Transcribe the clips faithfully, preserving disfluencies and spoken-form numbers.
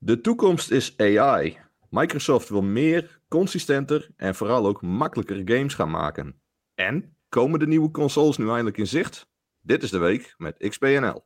De toekomst is A I. Microsoft wil meer, consistenter en vooral ook makkelijker games gaan maken. En komen de nieuwe consoles nu eindelijk in zicht? Dit is de week met X P N L.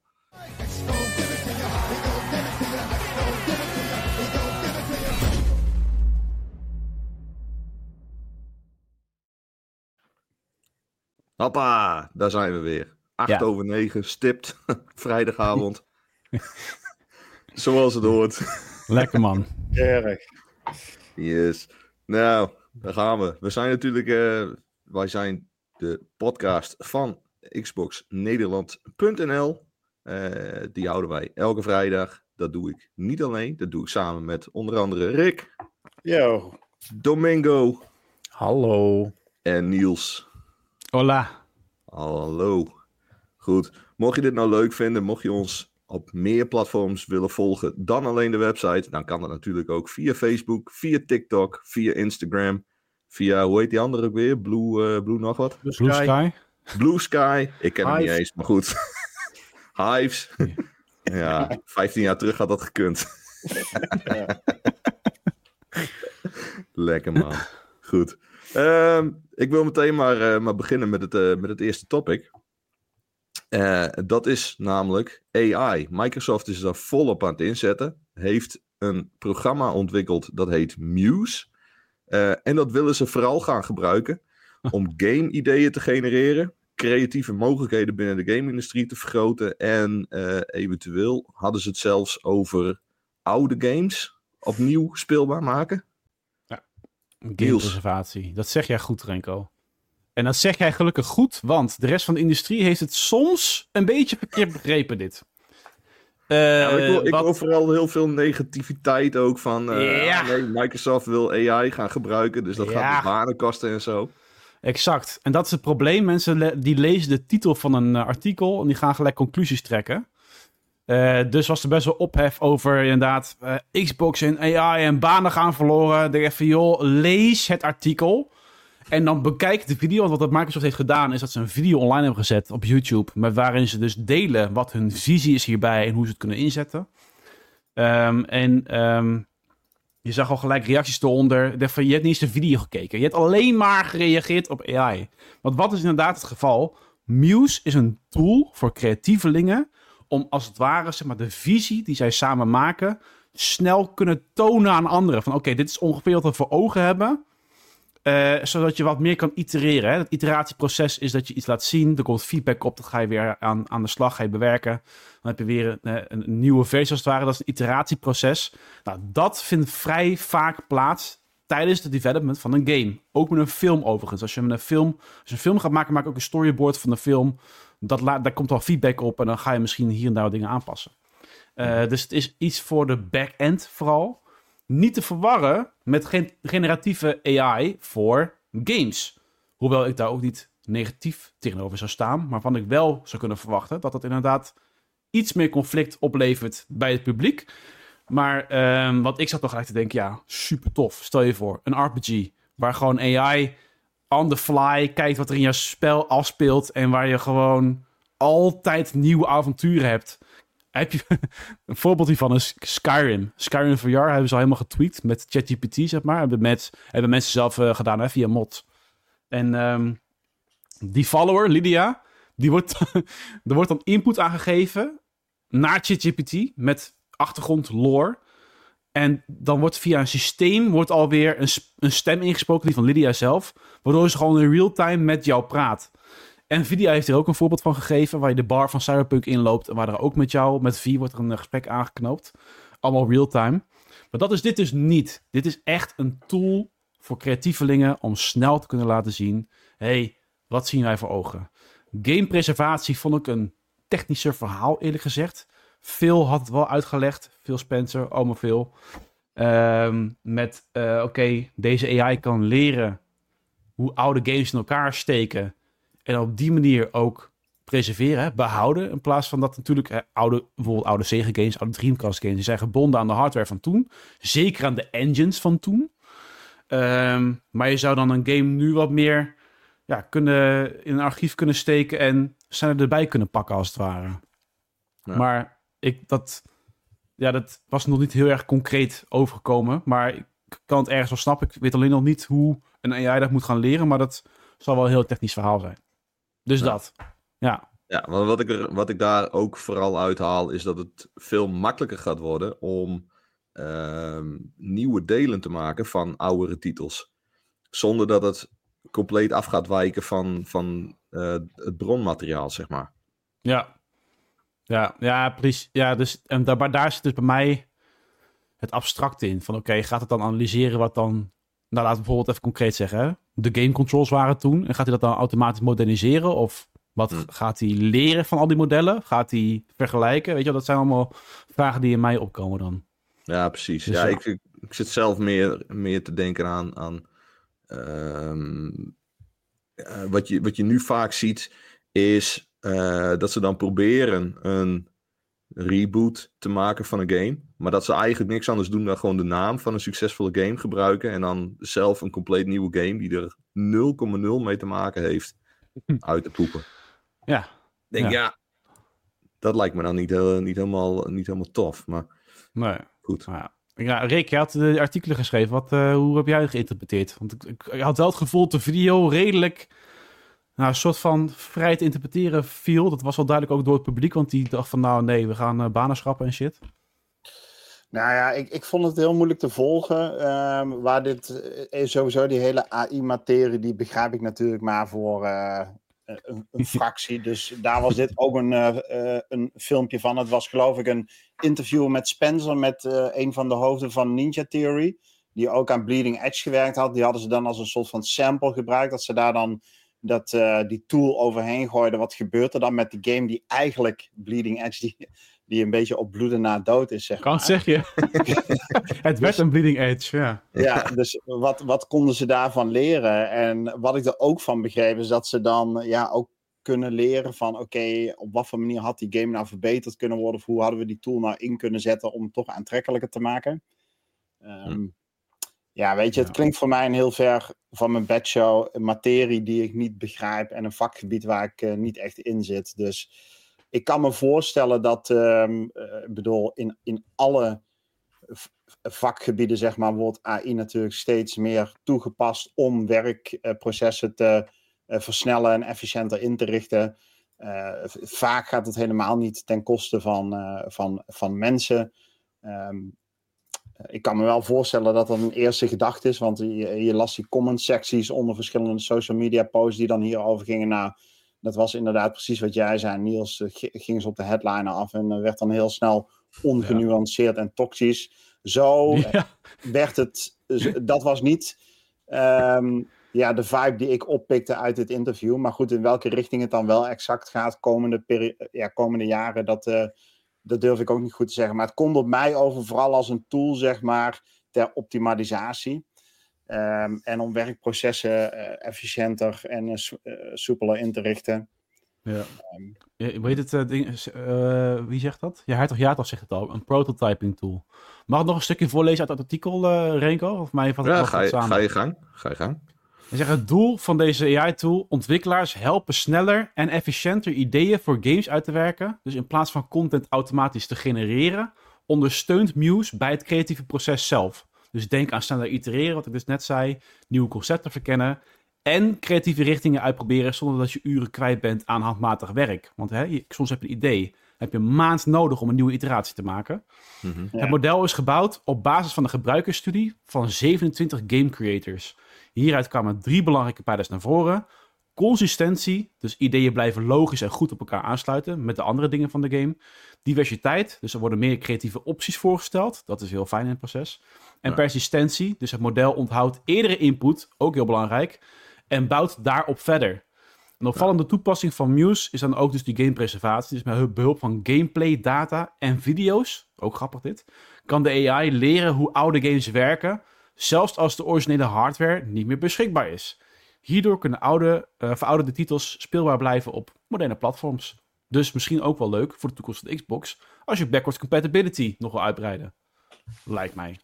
Hoppa, daar zijn we weer. acht Ja. over negen, stipt, vrijdagavond. Zoals het hoort. Lekker man. Erg. Yes. Nou, daar gaan we. We zijn natuurlijk, uh, wij zijn de podcast van Xbox Nederland punt n l. Uh, die houden wij elke vrijdag. Dat doe ik niet alleen. Dat doe ik samen met onder andere Rick. Yo. Domingo. Hallo. En Niels. Hola. Hallo. Goed. Mocht je dit nou leuk vinden, mocht je ons op meer platforms willen volgen dan alleen de website, dan kan dat natuurlijk ook via Facebook, via TikTok, via Instagram, via, hoe heet die andere ook weer? Blue, uh, Blue nog wat? Blue Sky. Blue Sky. Blue Sky. Ik ken hem Hive. niet eens, maar goed. Hives. Ja, vijftien jaar terug had dat gekund. Ja. Lekker man. Goed. Um, ik wil meteen maar, uh, maar beginnen met het, uh, met het eerste topic. Uh, dat is namelijk A I. Microsoft is daar volop aan het inzetten. Heeft een programma ontwikkeld dat heet Muse. Uh, en dat willen ze vooral gaan gebruiken om game-ideeën te genereren, creatieve mogelijkheden binnen de game-industrie te vergroten en uh, eventueel hadden ze het zelfs over oude games opnieuw speelbaar maken. Gamepreservatie. Dat zeg jij goed, Renko. En dat zeg jij gelukkig goed, want de rest van de industrie heeft het soms een beetje verkeerd begrepen, dit. Uh, ja, ik, wil, ik wat... wil vooral heel veel negativiteit ook van... Uh, ja. ah, nee, Microsoft wil A I gaan gebruiken, dus dat ja. gaat de banen kosten en zo. Exact. En dat is het probleem. Mensen le- die lezen de titel van een uh, artikel en die gaan gelijk conclusies trekken. Uh, dus was er best wel ophef over inderdaad uh, Xbox en A I en banen gaan verloren. Dan denk ik van, joh, lees het artikel en dan bekijk de video. Want wat Microsoft heeft gedaan is dat ze een video online hebben gezet op YouTube, maar waarin ze dus delen wat hun visie is hierbij en hoe ze het kunnen inzetten. Um, en um, je zag al gelijk reacties eronder. Ik dacht van, je hebt niet eens de video gekeken. Je hebt alleen maar gereageerd op A I. Want wat is inderdaad het geval? Muse is een tool voor creatievelingen om als het ware, zeg maar, de visie die zij samen maken snel kunnen tonen aan anderen. Van oké, okay, dit is ongeveer wat we voor ogen hebben. Uh, zodat je wat meer kan itereren. Hè? Het iteratieproces is dat je iets laat zien. Er komt feedback op. Dan ga je weer aan, aan de slag. Ga je bewerken. Dan heb je weer een, een nieuwe versie als het ware. Dat is een iteratieproces. Nou, dat vindt vrij vaak plaats tijdens de development van een game. Ook met een film overigens. Als je met een film, als je een film gaat maken, maak ook een storyboard van de film. Dat la- daar komt al feedback op. En dan ga je misschien hier en daar dingen aanpassen. Uh, dus het is iets voor de back-end vooral. Niet te verwarren met gen- generatieve A I voor games. Hoewel ik daar ook niet negatief tegenover zou staan. Maar waarvan ik wel zou kunnen verwachten dat het inderdaad iets meer conflict oplevert bij het publiek. Maar um, wat ik zat toch gelijk te denken, ja, super tof. Stel je voor, een R P G waar gewoon A I on the fly kijkt wat er in jouw spel afspeelt en waar je gewoon altijd nieuwe avonturen hebt. Heb je een voorbeeld hiervan is Skyrim. Skyrim V R hebben ze al helemaal getweakt met ChatGPT, zeg maar. Hebben, met, hebben mensen zelf uh, gedaan, hè, via mod. En um, die follower, Lydia, die wordt, er wordt dan input aangegeven naar ChatGPT met achtergrond lore. En dan wordt via een systeem wordt alweer een, een stem ingesproken, die van Lydia zelf, waardoor ze gewoon in real time met jou praat. Nvidia heeft er ook een voorbeeld van gegeven, waar je de bar van Cyberpunk inloopt en waar er ook met jou, met V, wordt er een gesprek aangeknoopt. Allemaal real-time. Maar dat is dit dus niet. Dit is echt een tool voor creatievelingen om snel te kunnen laten zien, hey, wat zien wij voor ogen? Gamepreservatie vond ik een technischer verhaal, eerlijk gezegd. Phil had het wel uitgelegd. Phil Spencer, oma Phil. Um, met, uh, oké, okay, deze A I kan leren hoe oude games in elkaar steken. En op die manier ook preserveren, hè, behouden. In plaats van dat natuurlijk hè, oude, bijvoorbeeld oude Sega games, oude Dreamcast games, die zijn gebonden aan de hardware van toen. Zeker aan de engines van toen. Um, maar je zou dan een game nu wat meer ja, kunnen, in een archief kunnen steken en sneller erbij kunnen pakken als het ware. Ja. Maar ik, dat, ja, dat was nog niet heel erg concreet overgekomen. Maar ik kan het ergens wel snappen. Ik weet alleen nog niet hoe een A I dat moet gaan leren. Maar dat zal wel een heel technisch verhaal zijn. Dus Ja. dat. Ja. Ja, want wat ik, er, wat ik daar ook vooral uithaal, is dat het veel makkelijker gaat worden om ehm, nieuwe delen te maken van oudere titels. Zonder dat het compleet af gaat wijken van, van uh, het bronmateriaal, zeg maar. Ja. Ja, ja, precies. Ja, dus, en daar, daar zit dus bij mij het abstracte in. Van oké, okay, gaat het dan analyseren wat dan... Nou, laten we bijvoorbeeld even concreet zeggen. Hè? De game controls waren toen. En gaat hij dat dan automatisch moderniseren? Of wat hm. gaat hij leren van al die modellen? Gaat hij vergelijken? Weet je wel, dat zijn allemaal vragen die in mij opkomen dan. Ja, precies. Dus ja, ja. Ik, ik zit zelf meer, meer te denken aan... aan um, uh, wat, je, wat je nu vaak ziet, is uh, dat ze dan proberen een reboot te maken van een game. Maar dat ze eigenlijk niks anders doen dan gewoon de naam van een succesvolle game gebruiken. En dan zelf een compleet nieuwe game die er nul komma nul mee te maken heeft uit te poepen. Ja. Ik denk, ja. ja, dat lijkt me dan niet, heel, niet, helemaal, niet helemaal tof. Maar nee. Goed. Ja. Ja, Rick, je had de artikelen geschreven. Wat, uh, hoe heb jij het geïnterpreteerd? Want ik, ik, ik had wel het gevoel dat de video redelijk... Nou, een soort van vrij te interpreteren viel. Dat was wel duidelijk ook door het publiek. Want die dacht van, nou nee, we gaan uh, banen schrappen en shit. Nou ja, ik, ik vond het heel moeilijk te volgen. Uh, waar dit uh, sowieso die hele A I-materie, die begrijp ik natuurlijk maar voor uh, een, een fractie. Dus daar was dit ook een, uh, uh, een filmpje van. Het was geloof ik een interview met Spencer, met uh, een van de hoofden van Ninja Theory. Die ook aan Bleeding Edge gewerkt had. Die hadden ze dan als een soort van sample gebruikt. Dat ze daar dan dat, uh, die tool overheen gooiden. Wat gebeurt er dan met de game die eigenlijk Bleeding Edge... Die, die een beetje op bloeden na dood is, zeg kan maar. Zeg je. Het werd een Bleeding Edge, ja. Ja, dus wat, wat konden ze daarvan leren? En wat ik er ook van begreep is dat ze dan ja, ook kunnen leren van... oké, okay, op wat voor manier had die game nou verbeterd kunnen worden? Of hoe hadden we die tool nou in kunnen zetten om het toch aantrekkelijker te maken? Um, hm. Ja, weet je, het klinkt voor mij een heel ver van mijn bedshow. Een materie die ik niet begrijp en een vakgebied waar ik uh, niet echt in zit. Dus... Ik kan me voorstellen dat, um, uh, bedoel, in, in alle v- vakgebieden, zeg maar, wordt A I natuurlijk steeds meer toegepast om werkprocessen uh, te uh, versnellen en efficiënter in te richten. Uh, vaak gaat het helemaal niet ten koste van, uh, van, van mensen. Um, ik kan me wel voorstellen dat dat een eerste gedachte is, want je, je las die comment secties onder verschillende social media posts die dan hierover gingen. Nou, dat was inderdaad precies wat jij zei, Niels. Uh, ging ze op de headliner af en uh, werd dan heel snel ongenuanceerd ja. en toxisch. Zo ja. werd het... Dat was niet um, ja, de vibe die ik oppikte uit dit interview. Maar goed, in welke richting het dan wel exact gaat komende, peri- ja, komende jaren, dat, uh, dat durf ik ook niet goed te zeggen. Maar het komt op mij over vooral als een tool, zeg maar, ter optimalisatie. Um, en om werkprocessen uh, efficiënter en uh, soepeler in te richten. Ja. Um, ja, weet het, uh, ding, uh, wie zegt dat? Ja, Hertog Jaartag zegt het al. Een prototyping tool. Mag ik nog een stukje voorlezen uit het artikel, uh, Renko? Of mij vat ja, het ga je, ga je gang. Ga je gang. Hij zegt, het doel van deze A I-tool, ontwikkelaars helpen sneller en efficiënter ideeën voor games uit te werken. Dus in plaats van content automatisch te genereren, ondersteunt Muse bij het creatieve proces zelf. Dus denk aan sneller itereren, wat ik dus net zei, nieuwe concepten verkennen en creatieve richtingen uitproberen zonder dat je uren kwijt bent aan handmatig werk. Want hè, je, soms heb je een idee, heb je een maand nodig om een nieuwe iteratie te maken. Mm-hmm. Ja. Het model is gebouwd op basis van een gebruikersstudie van zevenentwintig game creators. Hieruit kwamen drie belangrijke pijlers naar voren. Consistentie, dus ideeën blijven logisch en goed op elkaar aansluiten met de andere dingen van de game. Diversiteit, dus er worden meer creatieve opties voorgesteld. Dat is heel fijn in het proces. En ja. persistentie, dus het model onthoudt eerdere input, ook heel belangrijk, en bouwt daarop verder. Een opvallende ja. toepassing van Muse is dan ook dus die gamepreservatie. Dus met behulp van gameplay, data en video's, ook grappig dit, kan de A I leren hoe oude games werken, zelfs als de originele hardware niet meer beschikbaar is. Hierdoor kunnen oude, uh, verouderde titels speelbaar blijven op moderne platforms. Dus misschien ook wel leuk voor de toekomst van de Xbox, als je backwards compatibility nog wil uitbreiden. Lijkt mij.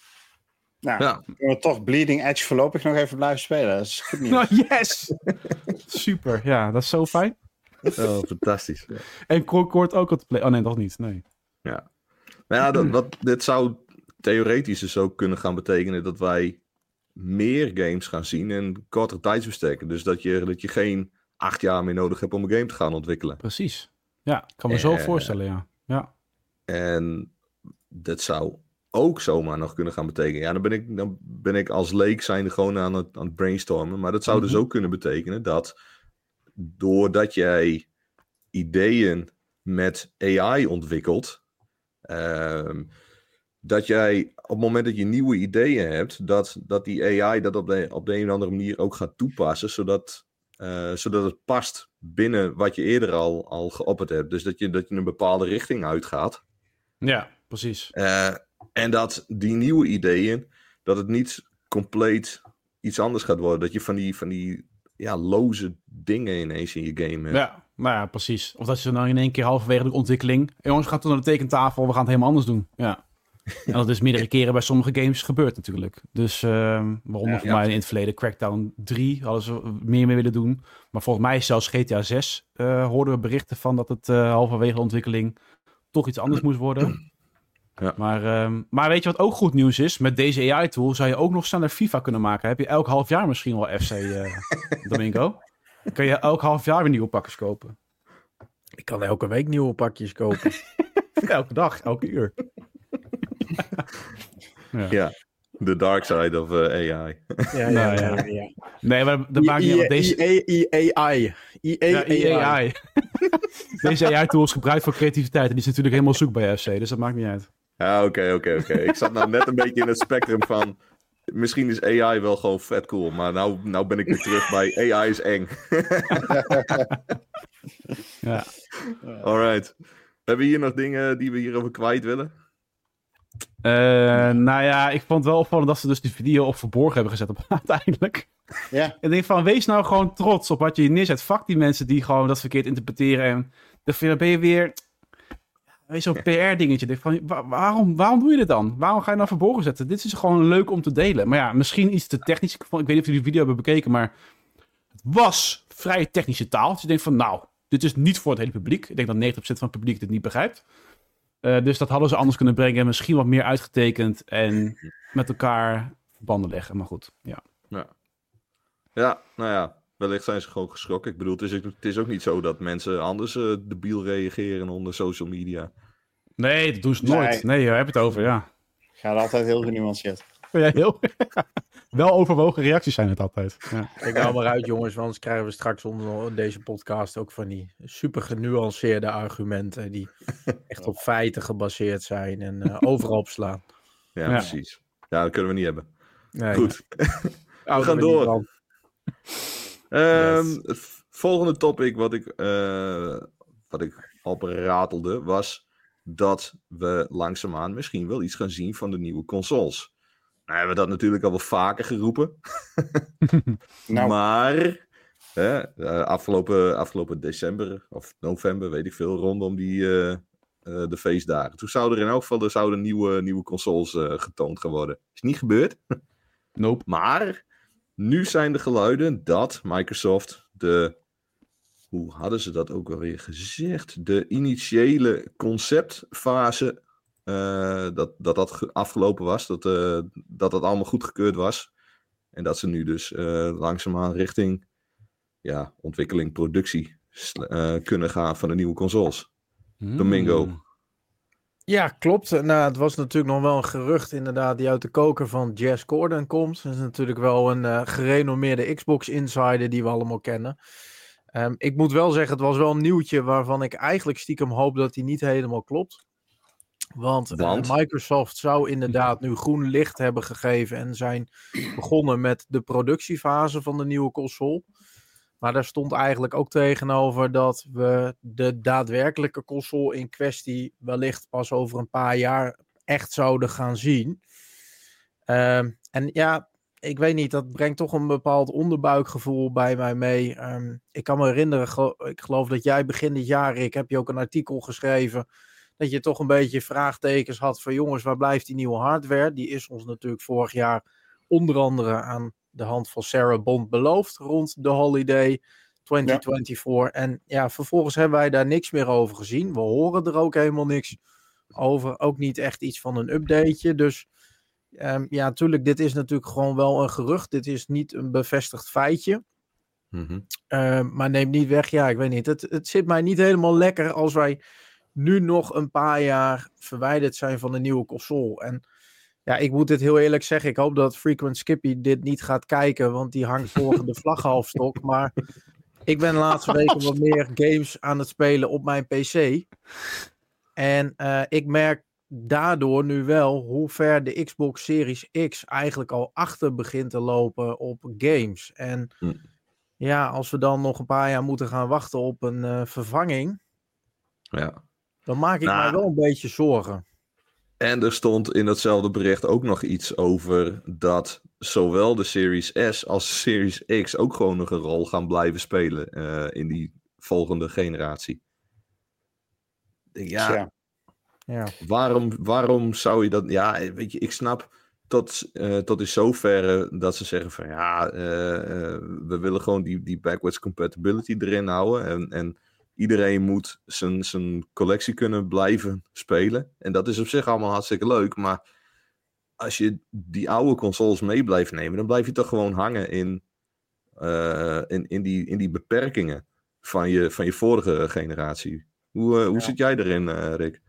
Nou, ja. kunnen we toch Bleeding Edge voorlopig nog even blijven spelen. Dat is goed nieuws. Nou, yes! Super, ja, dat is zo fijn. Oh, fantastisch. Ja. En Concord ook op de play. Oh nee, dat niet, nee. Ja. Maar ja, dat, wat, dit zou theoretisch dus ook kunnen gaan betekenen dat wij meer games gaan zien in kortere tijdsbestekken. Dus dat je, dat je geen acht jaar meer nodig hebt om een game te gaan ontwikkelen. Precies. Ja, ik kan me zo Eh, voorstellen, ja. ja. En dat zou ook zomaar nog kunnen gaan betekenen. Ja, dan ben ik, dan ben ik als leek zijnde gewoon aan het, aan het brainstormen. Maar dat zou Mhm. dus ook kunnen betekenen dat doordat jij ideeën met A I ontwikkelt, ehm, dat jij op het moment dat je nieuwe ideeën hebt, dat, dat die A I dat op de, op de een of andere manier ook gaat toepassen, zodat, eh, zodat het past binnen wat je eerder al, al geopperd hebt. Dus dat je, dat je een bepaalde richting uitgaat. Ja, precies. Uh, en dat die nieuwe ideeën, dat het niet compleet iets anders gaat worden. Dat je van die, van die ja, loze dingen ineens in je game hebt. Ja, nou ja, precies. Of dat je dan in één keer halverwege de ontwikkeling... Jongens, we gaan toen naar de tekentafel, we gaan het helemaal anders doen. Ja. En dat is meerdere keren bij sommige games gebeurd natuurlijk. Dus uh, waaronder Ja, voor ja. mij in het verleden Crackdown drie hadden ze meer mee willen doen. Maar volgens mij zelfs G T A zes uh, hoorden we berichten van dat het uh, halverwege de ontwikkeling toch iets anders moest worden. Ja. Maar, um, maar weet je wat ook goed nieuws is? Met deze A I-tool zou je ook nog sneller FIFA kunnen maken. Heb je elk half jaar misschien wel F C, uh, Domingo? Dan kun je elk half jaar weer nieuwe pakjes kopen. Ik kan elke week nieuwe pakjes kopen. Elke dag, elke uur. Ja. ja, the dark side of uh, A I. Ja, ja, Nou, ja. ja. ja. Nee, maar dat maakt niet uit. Deze... I A I. Ja, A I. Deze A I-tool is gebruikt voor creativiteit. En die is natuurlijk helemaal zoek bij F C. Dus dat maakt niet uit. Ja, oké, oké, oké. Ik zat nou net een beetje in het spectrum van... Misschien is A I wel gewoon vet cool. Maar nou, nou ben ik weer terug bij A I is eng. Ja. Alright. Hebben we hier nog dingen die we hierover kwijt willen? Uh, nou ja, ik vond het wel opvallend dat ze dus die video op verborgen hebben gezet op uiteindelijk. Ja. Ik denk van, wees nou gewoon trots op wat je hier neerzet. Fuck die mensen die gewoon dat verkeerd interpreteren. En dan ben je weer... Wees zo'n P R-dingetje. Denk van, waar, waarom, waarom doe je dit dan? Waarom ga je nou verborgen zetten? Dit is gewoon leuk om te delen. Maar ja, misschien iets te technisch. Ik weet niet of jullie die video hebben bekeken, maar het was vrij technische taal. Dus je denkt van, nou, dit is niet voor het hele publiek. Ik denk dat negentig procent van het publiek dit niet begrijpt. Uh, dus dat hadden ze anders kunnen brengen. Misschien wat meer uitgetekend en met elkaar verbanden leggen. Maar goed, ja. Ja, ja nou ja. Wellicht zijn ze gewoon geschrokken. Ik bedoel, het is, het is ook niet zo dat mensen anders uh, debiel reageren onder social media. Nee, dat doen ze nooit. Nee, nee, daar heb je het over, ja. Gaat altijd heel genuanceerd. Ja, heel... Wel overwogen reacties zijn het altijd. Ja. Kijk nou maar uit, jongens, want anders krijgen we straks onder deze podcast ook van die super genuanceerde argumenten die echt op feiten gebaseerd zijn en uh, overal op slaan. Ja, Ja, precies. Ja, dat kunnen we niet hebben. Nee, Goed. ja. We gaan door. Um, Yes. Het volgende topic wat ik, uh, wat ik al ratelde was dat we langzaamaan misschien wel iets gaan zien van de nieuwe consoles. Nou hebben we dat natuurlijk al wel vaker geroepen. Nou. Maar hè, uh, afgelopen, afgelopen december of november, weet ik veel, rondom die, uh, uh, de feestdagen. Toen zouden er in elk geval er zouden nieuwe, nieuwe consoles uh, getoond gaan worden. Is niet gebeurd. Nope. Maar nu zijn de geluiden dat Microsoft de... Hoe hadden ze dat ook alweer gezegd? De initiële conceptfase... Uh, dat, dat dat afgelopen was. Dat, uh, dat dat allemaal goedgekeurd was. En dat ze nu dus uh, langzaamaan richting... Ja, ontwikkeling, productie... Uh, kunnen gaan van de nieuwe consoles. Hmm. Domingo. Ja, klopt. Nou, het was natuurlijk nog wel een gerucht inderdaad die uit de koker van Jez Corden komt. Dat is natuurlijk wel een uh, gerenommeerde Xbox-insider die we allemaal kennen. Um, ik moet wel zeggen, het was wel een nieuwtje waarvan ik eigenlijk stiekem hoop dat hij niet helemaal klopt. Want, Want? Uh, Microsoft zou inderdaad nu groen licht hebben gegeven en zijn begonnen met de productiefase van de nieuwe console. Maar daar stond eigenlijk ook tegenover dat we de daadwerkelijke console in kwestie wellicht pas over een paar jaar echt zouden gaan zien. Um, en ja, ik weet niet, dat brengt toch een bepaald onderbuikgevoel bij mij mee. Um, ik kan me herinneren, gelo- ik geloof dat jij begin dit jaar, Rick, heb je ook een artikel geschreven dat je toch een beetje vraagtekens had van jongens, waar blijft die nieuwe hardware? Die is ons natuurlijk vorig jaar onder andere aan de hand van Sarah Bond beloofd rond de holiday twintig vierentwintig. Ja. En ja, vervolgens hebben wij daar niks meer over gezien. We horen er ook helemaal niks over. Ook niet echt iets van een updateje. Dus um, ja, natuurlijk, dit is natuurlijk gewoon wel een gerucht. Dit is niet een bevestigd feitje. Mm-hmm. Uh, maar neem niet weg, ja, ik weet niet. Het, het zit mij niet helemaal lekker als wij nu nog een paar jaar verwijderd zijn van de nieuwe console. En ja, ik moet dit heel eerlijk zeggen. Ik hoop dat Frequent Skippy dit niet gaat kijken, want die hangt voor de vlaggenhalfstok. Maar ik ben de laatste weken wat meer games aan het spelen op mijn P C. En uh, ik merk daardoor nu wel hoe ver de Xbox Series X eigenlijk al achter begint te lopen op games. En hm. ja, als we dan nog een paar jaar moeten gaan wachten op een uh, vervanging, ja. dan maak ik nou, mij wel een beetje zorgen. En er stond in datzelfde bericht ook nog iets over dat zowel de Series S als de Series X ook gewoon nog een rol gaan blijven spelen uh, in die volgende generatie. Ja, ja. ja. Waarom, waarom zou je dat... Ja, weet je, ik snap tot, uh, tot in zoverre dat ze zeggen van ja, uh, uh, we willen gewoon die, die backwards compatibility erin houden. En, en iedereen moet zijn, zijn collectie kunnen blijven spelen. En dat is op zich allemaal hartstikke leuk. Maar als je die oude consoles mee blijft nemen, dan blijf je toch gewoon hangen in, uh, in, in, die, in die beperkingen van je, van je vorige generatie. Hoe, uh, hoe ja. zit jij erin, uh, Rick?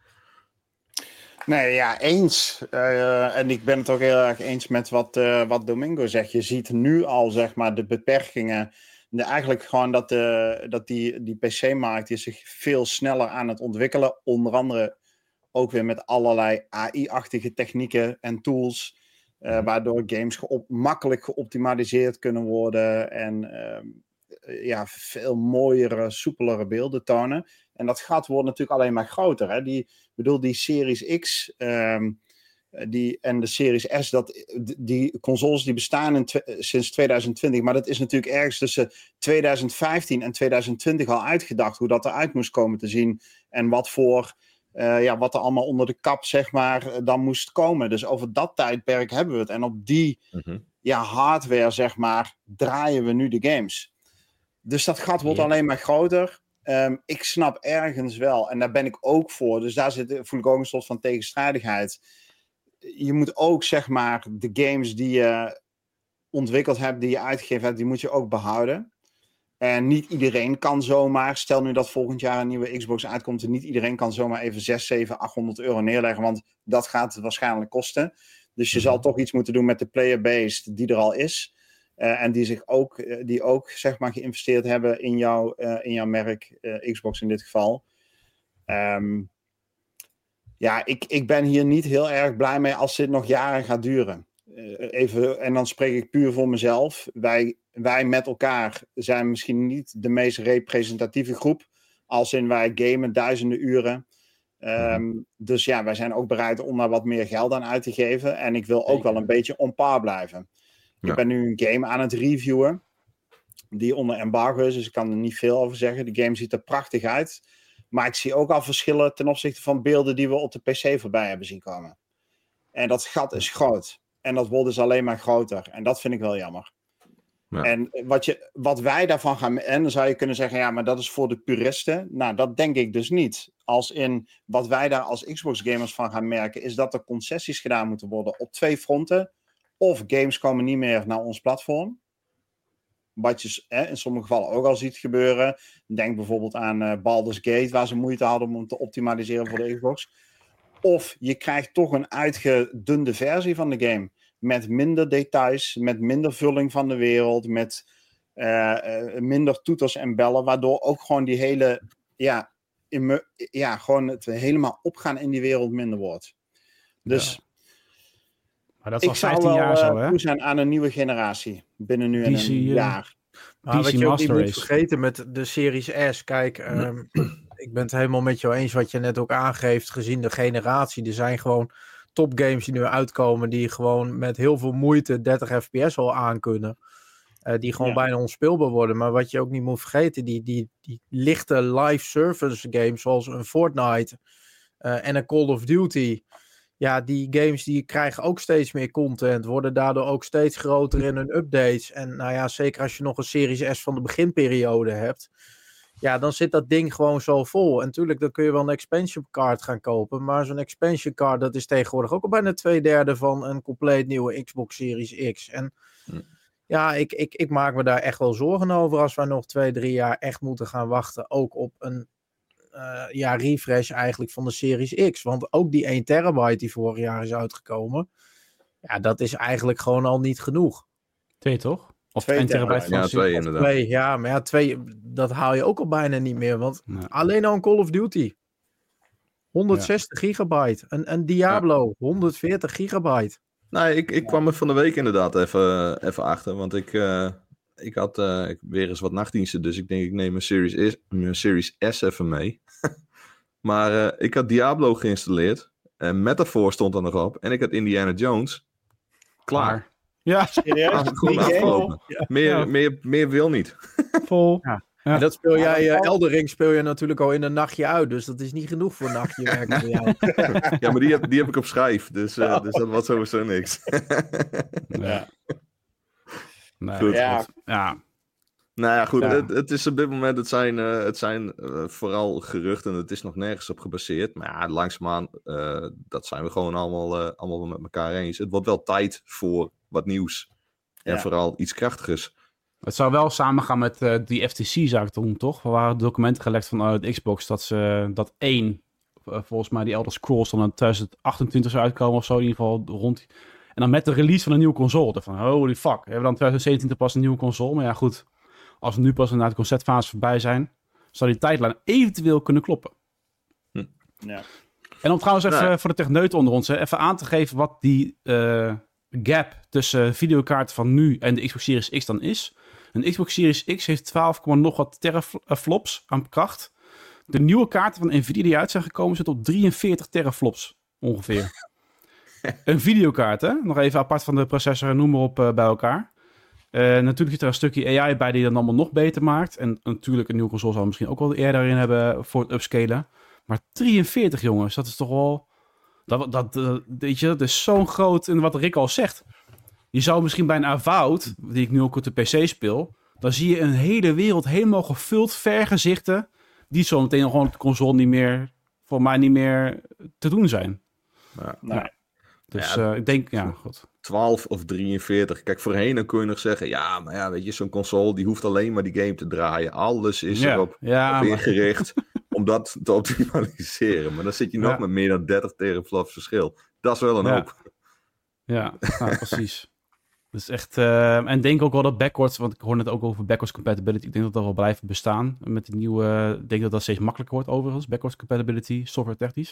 Nee, ja, eens. Uh, en ik ben het ook heel erg eens met wat, uh, wat Domingo zegt. Je ziet nu al, zeg maar, de beperkingen. De, eigenlijk gewoon dat, de, dat die, die P C-markt die zich veel sneller aan het ontwikkelen. Onder andere ook weer met allerlei A I-achtige technieken en tools. Uh, waardoor games geop, makkelijk geoptimaliseerd kunnen worden. En uh, ja, veel mooiere, soepelere beelden tonen. En dat gat wordt natuurlijk alleen maar groter. Hè? Die, bedoel, die Series X um, die, en de Series S, dat, die consoles die bestaan in tw- sinds twintig twintig. Maar dat is natuurlijk ergens tussen twintig vijftien en twintig twintig al uitgedacht. Hoe dat eruit moest komen te zien. En wat voor, uh, ja, wat er allemaal onder de kap, zeg maar, dan moest komen. Dus over dat tijdperk hebben we het. En op die uh-huh. ja, hardware, zeg maar, draaien we nu de games. Dus dat gat wordt yeah. alleen maar groter. Um, ik snap ergens wel, en daar ben ik ook voor, dus daar zit, voel ik ook een soort van tegenstrijdigheid. Je moet ook, zeg maar, de games die je ontwikkeld hebt, die je uitgegeven hebt, die moet je ook behouden. En niet iedereen kan zomaar, stel nu dat volgend jaar een nieuwe Xbox uitkomt, en niet iedereen kan zomaar even zes, zeven, achthonderd euro neerleggen, want dat gaat het waarschijnlijk kosten. Dus je mm-hmm. zal toch iets moeten doen met de player base die er al is. Uh, en die zich ook, uh, die ook, zeg maar, geïnvesteerd hebben in, jou, uh, in jouw merk, uh, Xbox in dit geval. Um, ja, ik, ik ben hier niet heel erg blij mee als dit nog jaren gaat duren. Uh, even, en dan spreek ik puur voor mezelf. Wij, wij met elkaar zijn misschien niet de meest representatieve groep. Als in wij gamen duizenden uren. Um, mm. Dus ja, wij zijn ook bereid om daar wat meer geld aan uit te geven. En ik wil ook wel een beetje on par blijven. Ja. Ik ben nu een game aan het reviewen, die onder embargo is, dus ik kan er niet veel over zeggen. De game ziet er prachtig uit, maar ik zie ook al verschillen ten opzichte van beelden die we op de P C voorbij hebben zien komen. En dat gat is groot. En dat wordt dus alleen maar groter. En dat vind ik wel jammer. Ja. En wat, je, wat wij daarvan gaan... En dan zou je kunnen zeggen, ja, maar dat is voor de puristen. Nou, dat denk ik dus niet. Als in, wat wij daar als Xbox gamers van gaan merken, is dat er concessies gedaan moeten worden op twee fronten. Of games komen niet meer naar ons platform. Wat je eh, in sommige gevallen ook al ziet gebeuren. Denk bijvoorbeeld aan uh, Baldur's Gate, waar ze moeite hadden om te optimaliseren voor de Xbox. Of je krijgt toch een uitgedunde versie van de game. Met minder details, met minder vulling van de wereld, met uh, uh, minder toeters en bellen. Waardoor ook gewoon die hele, ja, imme, ja, gewoon het helemaal opgaan in die wereld minder wordt. Dus... Ja. Maar dat is al vijftien jaar zo, hè? Ik zou wel toe zijn aan een nieuwe generatie. Binnen nu en D C, een jaar. Maar wat je ook niet moet vergeten met de Series S. Kijk, um, ik ben het helemaal met jou eens wat je net ook aangeeft. Gezien de generatie. Er zijn gewoon topgames die nu uitkomen. Die gewoon met heel veel moeite dertig F P S al aankunnen. Uh, die gewoon ja. bijna onspeelbaar worden. Maar wat je ook niet moet vergeten. Die, die, die lichte live service games zoals een Fortnite. Uh, en een Call of Duty. Ja, die games die krijgen ook steeds meer content, worden daardoor ook steeds groter in hun updates. En nou ja, zeker als je nog een Series S van de beginperiode hebt, Ja, dan zit dat ding gewoon zo vol. En natuurlijk, dan kun je wel een expansion card gaan kopen. Maar zo'n expansion card, dat is tegenwoordig ook al bijna twee derde van een compleet nieuwe Xbox Series X. En hm. ja, ik, ik, ik maak me daar echt wel zorgen over als wij nog twee, drie jaar echt moeten gaan wachten. Ook op een uh, ja, refresh eigenlijk van de Series X. Want ook die één terabyte die vorig jaar is uitgekomen, ja, dat is eigenlijk gewoon al niet genoeg. Twee toch? Of twee één terabyte van ja, twee of inderdaad. Twee, ja, maar ja, twee, dat haal je ook al bijna niet meer. Want nee. alleen al een Call of Duty. honderdzestig ja. gigabyte. Een, een Diablo, ja. honderdveertig gigabyte. Nee, ik, ik kwam er van de week inderdaad even, even achter. Want ik, uh, ik had uh, weer eens wat nachtdiensten. Dus ik denk, ik neem mijn Series, S, mijn Series S even mee. maar uh, ik had Diablo geïnstalleerd. En Metaphor stond er nog op. En ik had Indiana Jones. Klaar. Ja, serieus? Ah, gewoon afgelopen. Ja. Meer, ja. meer, meer wil niet. Vol. Ja. Ja. En dat speel jij, uh, Elden Ring speel je natuurlijk al in een nachtje uit. Dus dat is niet genoeg voor een nachtje werken voor jou. Ja, maar die heb, die heb ik op schijf. Dus, uh, oh. dus dat was sowieso niks. Ja. Nee, goed. Ja. Goed. Ja. Nou ja, goed. Ja. Het, het is op dit moment, het zijn, uh, het zijn uh, vooral geruchten. Het is nog nergens op gebaseerd. Maar ja, langzaamaan, uh, dat zijn we gewoon allemaal, uh, allemaal met elkaar eens. Het wordt wel tijd voor wat nieuws. En ja. vooral iets krachtigers. Het zou wel samengaan met uh, die F T C-zaak toen, toch? Er waren documenten gelekt van uh, de Xbox dat ze dat één, uh, volgens mij die Elder Scrolls dan in twintig achtentwintig zou uitkomen of zo, in ieder geval rond. En dan met de release van een nieuwe console. Van holy fuck, we hebben dan twintig zeventien pas een nieuwe console. Maar ja, goed, als we nu pas naar de conceptfase voorbij zijn, zou die tijdlijn eventueel kunnen kloppen. Hm. Ja. En om trouwens even nee. voor de techneuten onder ons, hè, even aan te geven wat die uh, gap tussen videokaarten van nu en de Xbox Series X dan is. Een Xbox Series X heeft twaalf, nog wat teraflops aan kracht. De nieuwe kaarten van Nvidia die uit zijn gekomen zitten op drieënveertig teraflops ongeveer. Een videokaart, hè? Nog even apart van de processor en noem maar op uh, bij elkaar. Uh, natuurlijk zit er een stukje A I bij die dan allemaal nog beter maakt. En natuurlijk een nieuwe console zou misschien ook wel eerder in hebben voor het upscalen. Maar drieënveertig jongens, dat is toch wel... Dat, dat, dat, weet je, dat is zo'n groot... En wat Rick al zegt... Je zou misschien bij een Avowed, die ik nu ook op de P C speel, dan zie je een hele wereld helemaal gevuld, vergezichten, die zo meteen gewoon op de console niet meer, voor mij niet meer te doen zijn. Ja, nee. Ja. Dus ja, uh, ik denk, ja, goed. twaalf of drieënveertig. Kijk, voorheen dan kun je nog zeggen, ja, maar ja, weet je, zo'n console die hoeft alleen maar die game te draaien. Alles is ja. erop ja, op ingericht maar... om dat te optimaliseren. Maar dan zit je nog ja. met meer dan dertig teraflops verschil. Dat is wel een ja. hoop. Ja, nou, precies. Dus echt, uh, en denk ook wel dat backwards, want ik hoor net ook over backwards compatibility. Ik denk dat dat wel blijft bestaan met die nieuwe. Ik denk dat dat steeds makkelijker wordt overigens, backwards compatibility, software technisch.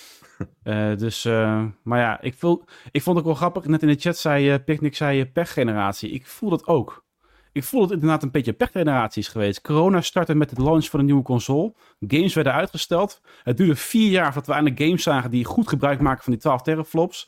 uh, dus, uh, maar ja, ik, voel, ik vond het ook wel grappig. Net in de chat zei uh, Picnic, zei je pechgeneratie. Ik voel dat ook. Ik voel dat het inderdaad een beetje pechgeneratie is geweest. Corona startte met het launch van een nieuwe console. Games werden uitgesteld. Het duurde vier jaar voordat we eindelijk games zagen die goed gebruik maken van die twaalf teraflops.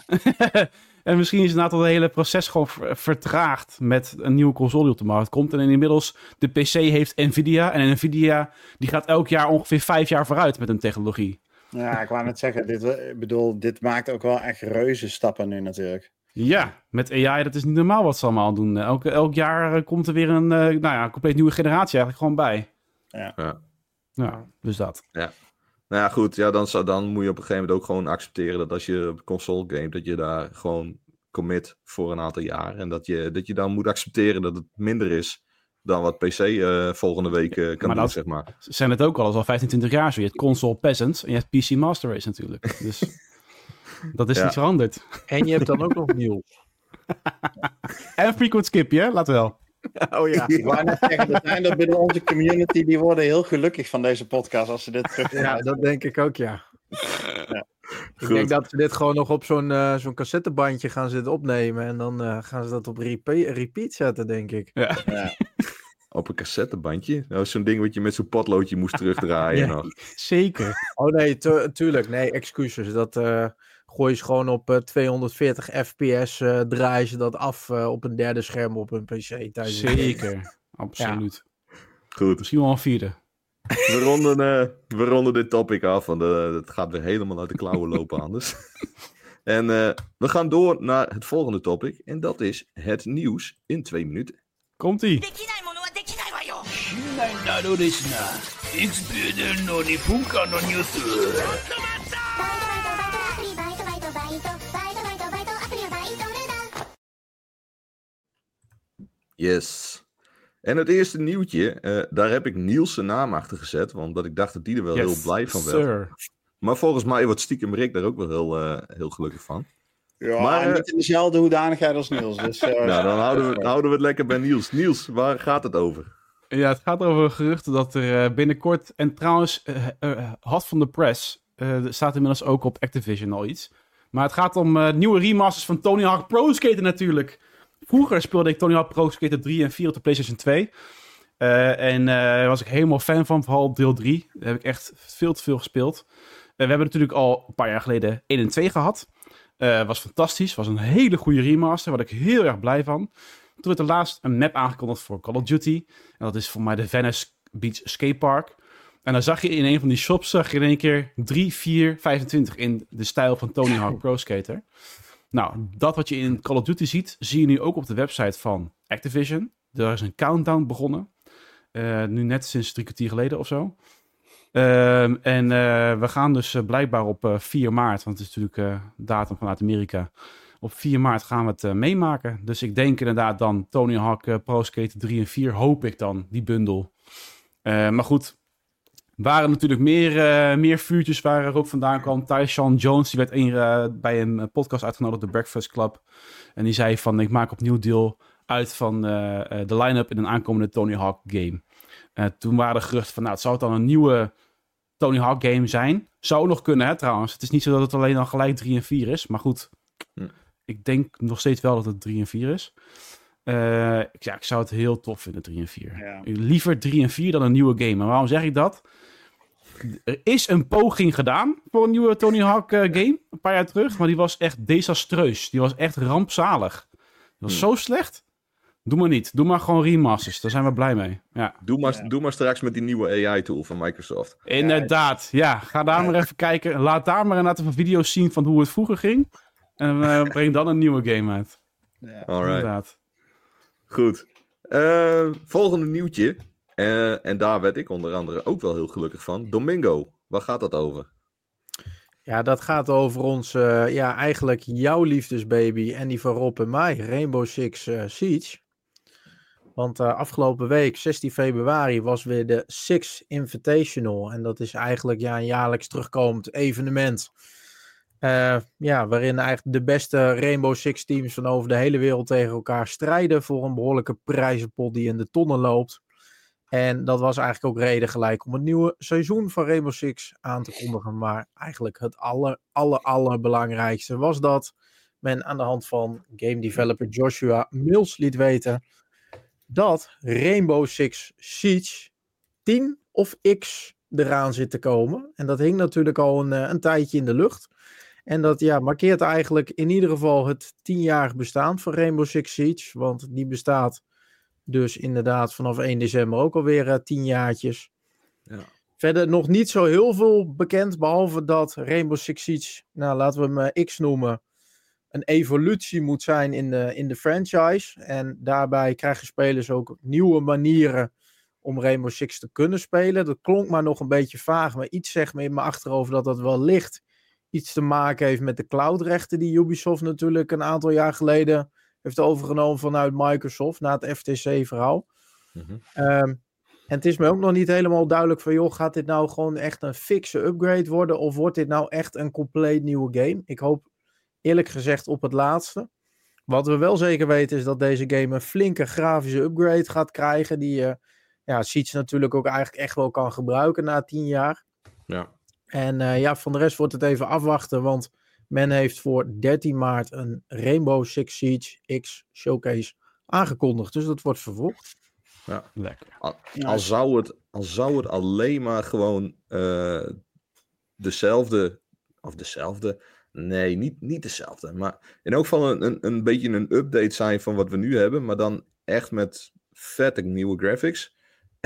En misschien is inderdaad al het hele proces gewoon vertraagd met een nieuwe console die op de markt komt. En inmiddels, de P C heeft Nvidia. En Nvidia die gaat elk jaar ongeveer vijf jaar vooruit met een technologie. Ja, ik wou net zeggen, dit, ik bedoel, dit maakt ook wel echt reuze stappen nu natuurlijk. Ja, met A I, dat is niet normaal wat ze allemaal doen. Elk, elk jaar komt er weer een, uh, nou ja, een compleet nieuwe generatie eigenlijk gewoon bij. Ja. Ja, ja dus dat. Ja. Nou ja, goed, ja, dan, zou, dan moet je op een gegeven moment ook gewoon accepteren dat als je op console game, dat je daar gewoon commit voor een aantal jaar. En dat je, dat je dan moet accepteren dat het minder is dan wat P C uh, volgende week uh, kan maar doen, dat, zeg maar. Zijn het ook al, al vijftien, twintig jaar zo. Je hebt console peasants en je hebt P C master race natuurlijk. Dus dat is ja. niet veranderd. En je hebt dan ook nog nieuw. En frequent skip, ja? Laat wel. Oh ja. Ik wou net zeggen, er zijn er binnen onze community die worden heel gelukkig van deze podcast als ze dit terug. Ja, dat denk ik ook, ja. ja. Ik denk dat ze dit gewoon nog op zo'n, uh, zo'n cassettebandje gaan zitten opnemen en dan uh, gaan ze dat op repeat, repeat zetten, denk ik. Ja. Ja. Op een cassettebandje? Dat was zo'n ding wat je met zo'n potloodje moest terugdraaien. ja, nog. Zeker. Oh nee, tu- tuurlijk. Nee, excuses. Dat uh, gooi je gewoon op uh, tweehonderdveertig F P S, uh, draaien ze dat af uh, op een derde scherm op een P C. Tijdens Zeker, absoluut. Ja. Goed. Misschien wel een vierde. We ronden, uh, we ronden dit topic af, want uh, het gaat weer helemaal uit de klauwen lopen anders. En uh, we gaan door naar het volgende topic, en dat is het nieuws in twee minuten. Komt-ie. 信ないなのですな。いつビデの日本間のニュース。 Yes. En het eerste nieuwtje, uh, daar heb ik Niels zijn naam achter gezet, want dat ik dacht dat die er wel Yes, heel blij van werd. sir. Maar volgens mij wordt stiekem Rick daar ook wel heel, uh, heel gelukkig van. Ja, maar, uh, niet in dezelfde hoedanigheid als Niels. Dus, uh, nou, dan houden we, houden we het lekker bij Niels. Niels, waar gaat het over? Ja, het gaat over geruchten dat er uh, binnenkort... En trouwens, uh, uh, hot from the press. Uh, er staat inmiddels ook op Activision al iets. Maar het gaat om uh, nieuwe remasters van Tony Hawk Pro Skater natuurlijk. Vroeger speelde ik Tony Hawk Pro Skater drie en vier op de PlayStation twee. Uh, en daar uh, was ik helemaal fan van, vooral deel drie. Daar heb ik echt veel te veel gespeeld. Uh, we hebben natuurlijk al een paar jaar geleden één en twee gehad. Uh, was fantastisch. Was een hele goede remaster. Waar ik heel erg blij van. Toen werd er laatst een map aangekondigd voor Call of Duty. En dat is voor mij de Venice Beach Skatepark. En dan zag je in een van die shops zag je in één keer drie, vier, vijfentwintig in de stijl van Tony Hawk Pro Skater. Nou, dat wat je in Call of Duty ziet, zie je nu ook op de website van Activision. Er is een countdown begonnen. Uh, nu net sinds drie kwartier geleden of zo. Uh, en uh, we gaan dus uh, blijkbaar op uh, vier maart, want het is natuurlijk uh, datum vanuit Amerika. Op vier maart gaan we het uh, meemaken. Dus ik denk inderdaad dan Tony Hawk uh, Pro Skater drie en vier, hoop ik dan, die bundel. Uh, maar goed, waren natuurlijk meer, uh, meer vuurtjes waar er ook vandaan kwam. Tyshawn Jones, die werd een, uh, bij een podcast uitgenodigd, de Breakfast Club. En die zei van, ik maak opnieuw deel uit van uh, uh, de line-up in een aankomende Tony Hawk game. Uh, toen waren er geruchten van, nou, het zou het dan een nieuwe Tony Hawk game zijn. Zou nog kunnen, hè, trouwens. Het is niet zo dat het alleen dan gelijk drie en vier is. Maar goed, hm. ik denk nog steeds wel dat het drie en vier is. Uh, ja, ik zou het heel tof vinden, drie en vier. Ja. Liever drie en vier dan een nieuwe game. Maar waarom zeg ik dat? Er is een poging gedaan voor een nieuwe Tony Hawk uh, game. Een paar jaar terug. Maar die was echt desastreus. Die was echt rampzalig. Die was hm. zo slecht. Doe maar niet. Doe maar gewoon remasters. Daar zijn we blij mee. Ja. Doe, maar, ja. doe maar straks met die nieuwe A I-tool van Microsoft. Inderdaad. Ja, ga daar ja. maar even kijken. Laat daar maar inderdaad even video's zien van hoe het vroeger ging. En uh, breng dan een nieuwe game uit. Ja. Alright. Inderdaad. Goed. Uh, volgende nieuwtje. Uh, en daar werd ik onder andere ook wel heel gelukkig van. Domingo. Waar gaat dat over? Ja, dat gaat over ons, uh, ja, eigenlijk jouw liefdesbaby en die van Rob en mij, Rainbow Six uh, Siege. Want uh, afgelopen week, zestien februari, was weer de Six Invitational. En dat is eigenlijk ja, een jaarlijks terugkomend evenement. Uh, ja, waarin eigenlijk de beste Rainbow Six teams van over de hele wereld tegen elkaar strijden voor een behoorlijke prijzenpot die in de tonnen loopt. En dat was eigenlijk ook reden gelijk om het nieuwe seizoen van Rainbow Six aan te kondigen. Maar eigenlijk het aller, aller, allerbelangrijkste was dat men aan de hand van game developer Joshua Mills liet weten dat Rainbow Six Siege tien of X eraan zit te komen. En dat hing natuurlijk al een, een tijdje in de lucht. En dat ja, markeert eigenlijk in ieder geval het tienjarig bestaan van Rainbow Six Siege. Want die bestaat dus inderdaad vanaf één december ook alweer uh, tien jaartjes. Ja. Verder nog niet zo heel veel bekend, behalve dat Rainbow Six Siege, nou laten we hem uh, X noemen, een evolutie moet zijn in de, in de franchise. En daarbij krijgen spelers ook nieuwe manieren om Rainbow Six te kunnen spelen. Dat klonk maar nog een beetje vaag, maar iets zegt me in mijn achterhoofd dat dat wellicht iets te maken heeft met de cloudrechten die Ubisoft natuurlijk een aantal jaar geleden heeft overgenomen vanuit Microsoft na het F T C-verhaal. Mm-hmm. Um, en het is me ook nog niet helemaal duidelijk van, joh, gaat dit nou gewoon echt een fikse upgrade worden of wordt dit nou echt een compleet nieuwe game? Ik hoop eerlijk gezegd op het laatste. Wat we wel zeker weten is dat deze game een flinke grafische upgrade gaat krijgen die uh, ja, Siege natuurlijk ook eigenlijk echt wel kan gebruiken na tien jaar. Ja. En uh, ja, van de rest wordt het even afwachten, want men heeft voor dertien maart een Rainbow Six Siege X Showcase aangekondigd. Dus dat wordt vervolgd. Ja, lekker. Al, al, zou, het, al zou het alleen maar gewoon uh, dezelfde, of dezelfde, nee, niet, niet dezelfde, maar in elk geval een, een, een beetje een update zijn van wat we nu hebben, maar dan echt met vette nieuwe graphics.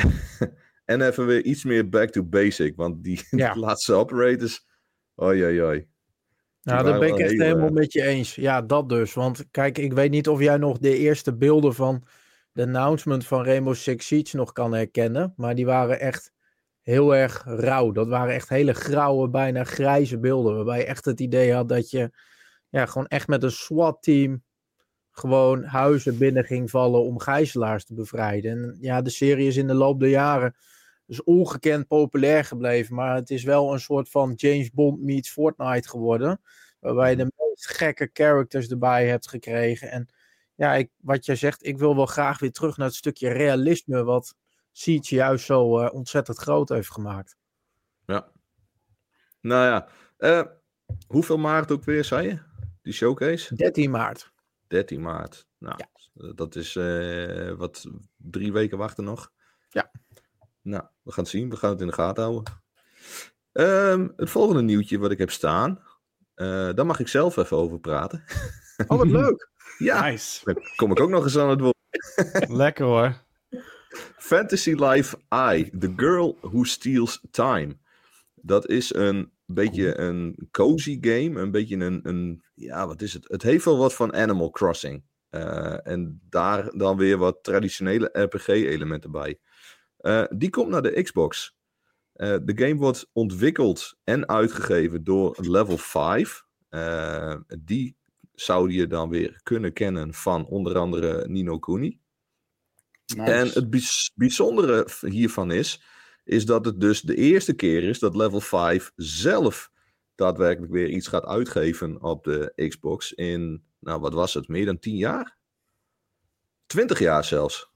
En even weer iets meer back to basic, want die, ja. die laatste operators, oi, oi, oi. Nou, dat ben ik echt heel, helemaal uh... met je eens. Ja, dat dus. Want kijk, ik weet niet of jij nog de eerste beelden van de announcement van Rainbow Six Siege nog kan herkennen. Maar die waren echt heel erg rauw. Dat waren echt hele grauwe, bijna grijze beelden. Waarbij je echt het idee had dat je ja, gewoon echt met een SWAT-team gewoon huizen binnen ging vallen om gijzelaars te bevrijden. En ja, de serie is in de loop der jaren dus ongekend populair gebleven. Maar het is wel een soort van James Bond meets Fortnite geworden. Waarbij je de meest gekke characters erbij hebt gekregen. En ja, ik, wat jij zegt, ik wil wel graag weer terug naar het stukje realisme wat Siege juist zo uh, ontzettend groot heeft gemaakt. Ja. Nou ja, uh, hoeveel maart ook weer, zei je? Die showcase? dertien maart. dertien maart. Nou, ja. Dat is uh, wat drie weken wachten nog. Ja. Nou, we gaan het zien. We gaan het in de gaten houden. Um, het volgende nieuwtje wat ik heb staan, uh, daar mag ik zelf even over praten. Oh, wat leuk. Ja, nice. Dan kom ik ook nog eens aan het woord. Lekker hoor. Fantasy Life I, The Girl Who Steals Time. Dat is een beetje een cozy game. Een beetje een, een ja, wat is het? Het heeft wel wat van Animal Crossing. Uh, en daar dan weer wat traditionele R P G-elementen bij. Uh, die komt naar de Xbox. Uh, de game wordt ontwikkeld en uitgegeven door Level vijf. Uh, die zou je dan weer kunnen kennen van onder andere Ni no Kuni. Nice. En het bijz- bijzondere hiervan is, is dat het dus de eerste keer is dat Level vijf zelf daadwerkelijk weer iets gaat uitgeven op de Xbox in, nou wat was het, meer dan tien jaar? twintig jaar zelfs.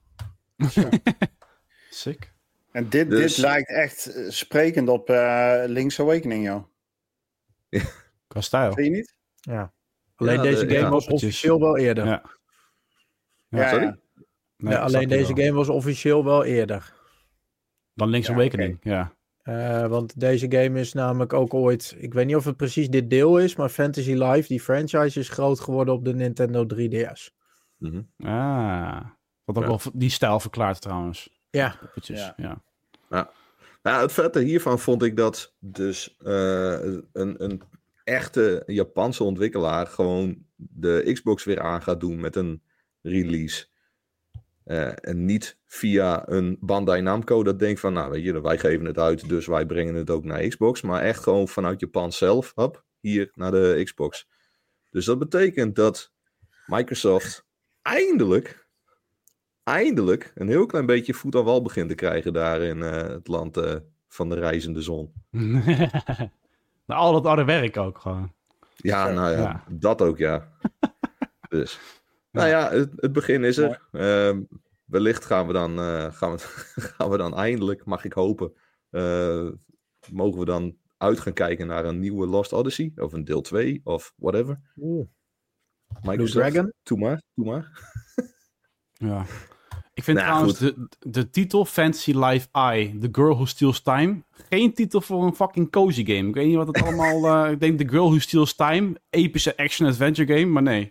Sick. En dit, dus... dit lijkt echt sprekend op uh, Link's Awakening, joh. Qua stijl. Vind je niet? Ja. Alleen ja, deze de, game ja, was officieel wel eerder. Ja. Ja, ja, sorry? Nee, ja, alleen deze game was officieel wel eerder. Dan Link's ja, Awakening, okay. ja. Uh, want deze game is namelijk ook ooit... Ik weet niet of het precies dit deel is, maar Fantasy Life, die franchise, is groot geworden op de Nintendo drie D S. Mm-hmm. Ah, wat ook ja. wel die stijl verklaart trouwens. Ja. Ja. Ja. Ja. Ja, het vette hiervan vond ik dat dus uh, een, een echte Japanse ontwikkelaar gewoon de Xbox weer aan gaat doen met een release. Uh, en niet via een Bandai Namco dat denkt van, nou weet je, wij geven het uit, dus wij brengen het ook naar Xbox. Maar echt gewoon vanuit Japan zelf, hop, hier naar de Xbox. Dus dat betekent dat Microsoft eindelijk, eindelijk een heel klein beetje voet aan wal begint te krijgen daar in uh, het land uh, van de reizende zon. Nou, al dat oude werk ook gewoon. Ja, nou ja, ja. dat ook ja. Dus... Nou ja, het, het begin is er. Uh, wellicht gaan we, dan, uh, gaan, we, gaan we dan eindelijk, mag ik hopen, uh, mogen we dan uit gaan kijken naar een nieuwe Lost Odyssey, of een deel twee, of whatever. Oeh. Blue Dragon? Doe maar, doe maar. Ja. Ik vind nou, trouwens de, de titel Fantasy Life I, The Girl Who Steals Time, geen titel voor een fucking cozy game. Ik weet niet wat het allemaal... Uh, ik denk The Girl Who Steals Time, epische action-adventure game, maar nee.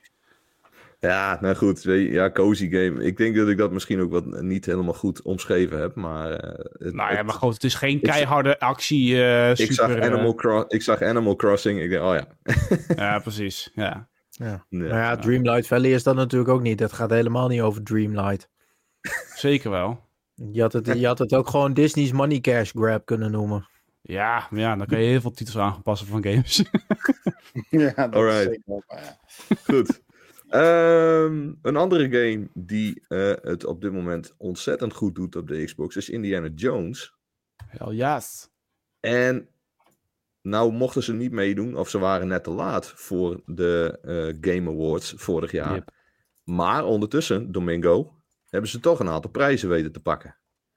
Ja, nou goed. Ja, cozy game. Ik denk dat ik dat misschien ook wat niet helemaal goed omschreven heb, maar... Uh, het, nou ja, het, maar goed, het is geen keiharde actie. Uh, ik, super, zag Animal uh... Cro- ik zag Animal Crossing. Ik denk, oh ja. Ja, precies. Ja. Ja. Ja. Ja. Nou ja, Dreamlight Valley is dat natuurlijk ook niet. Het gaat helemaal niet over Dreamlight. Zeker wel. Je had het, je had het ook gewoon Disney's Money Cash Grab kunnen noemen. Ja, maar ja, dan kan je heel veel titels aanpassen van games. Ja, dat Alright. is zeker wel, ja. Goed. Um, een andere game die uh, het op dit moment ontzettend goed doet op de Xbox is Indiana Jones. Hell yes. En nou mochten ze niet meedoen, of ze waren net te laat voor de uh, Game Awards vorig jaar. Yep. Maar ondertussen, Domingo, hebben ze toch een aantal prijzen weten te pakken.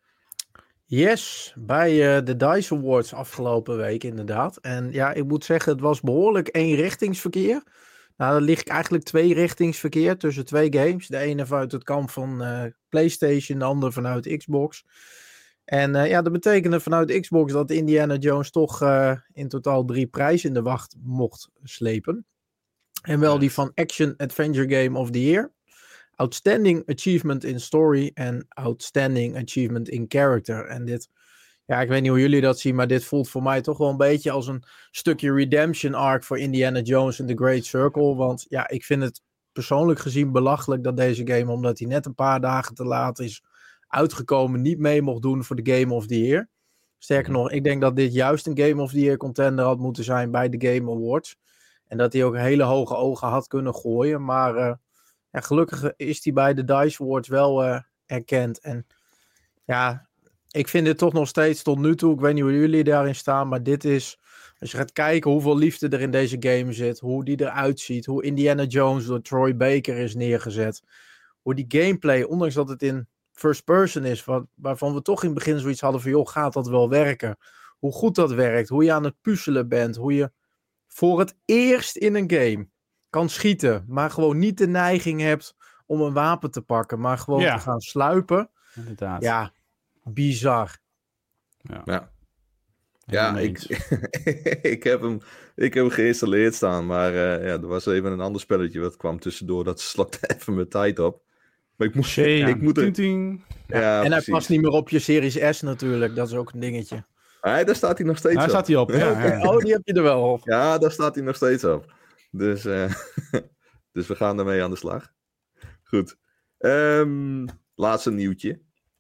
Yes, bij uh, de DICE Awards afgelopen week inderdaad. En ja, ik moet zeggen, het was behoorlijk eenrichtingsverkeer. Nou, dan ligt eigenlijk tweerichtingsverkeer tussen twee games. De ene vanuit het kamp van uh, PlayStation, de andere vanuit Xbox. En uh, ja, dat betekende vanuit Xbox dat Indiana Jones toch uh, in totaal drie prijzen in de wacht mocht slepen. En wel die van Action Adventure Game of the Year, Outstanding Achievement in Story en Outstanding Achievement in Character. En dit, ja, ik weet niet hoe jullie dat zien, maar dit voelt voor mij toch wel een beetje als een stukje redemption arc voor Indiana Jones en The Great Circle. Want ja, ik vind het persoonlijk gezien belachelijk dat deze game, omdat hij net een paar dagen te laat is uitgekomen, niet mee mocht doen voor de Game of the Year. Sterker nog, ik denk dat dit juist een Game of the Year contender had moeten zijn bij de Game Awards. En dat hij ook hele hoge ogen had kunnen gooien. Maar uh, ja, gelukkig is hij bij de DICE Awards wel uh, erkend. En ja, ik vind dit toch nog steeds tot nu toe, ik weet niet hoe jullie daarin staan, maar dit is, als je gaat kijken hoeveel liefde er in deze game zit, hoe die eruit ziet, hoe Indiana Jones door Troy Baker is neergezet, hoe die gameplay, ondanks dat het in first person is, waar, waarvan we toch in het begin zoiets hadden van, joh, gaat dat wel werken? Hoe goed dat werkt, hoe je aan het puzzelen bent, hoe je voor het eerst in een game kan schieten, maar gewoon niet de neiging hebt om een wapen te pakken, maar gewoon Ja. te gaan sluipen. Inderdaad. Ja, bizar. Ja, Helemaal ja mee ik, eens. ik, heb hem, ik heb hem geïnstalleerd staan, maar uh, ja, er was even een ander spelletje wat kwam tussendoor. Dat slokte even mijn tijd op. Maar ik moet, Shame. ik moet er... Ting, ting. Ja, en hij precies. past niet meer op je Series S natuurlijk, dat is ook een dingetje. Ah, daar staat hij nog steeds Daar op. staat hij op. Ja, ja. Oh, die heb je er wel op. Ja, daar staat hij nog steeds op. Dus, uh, dus we gaan ermee aan de slag. Goed. Um, laatste nieuwtje.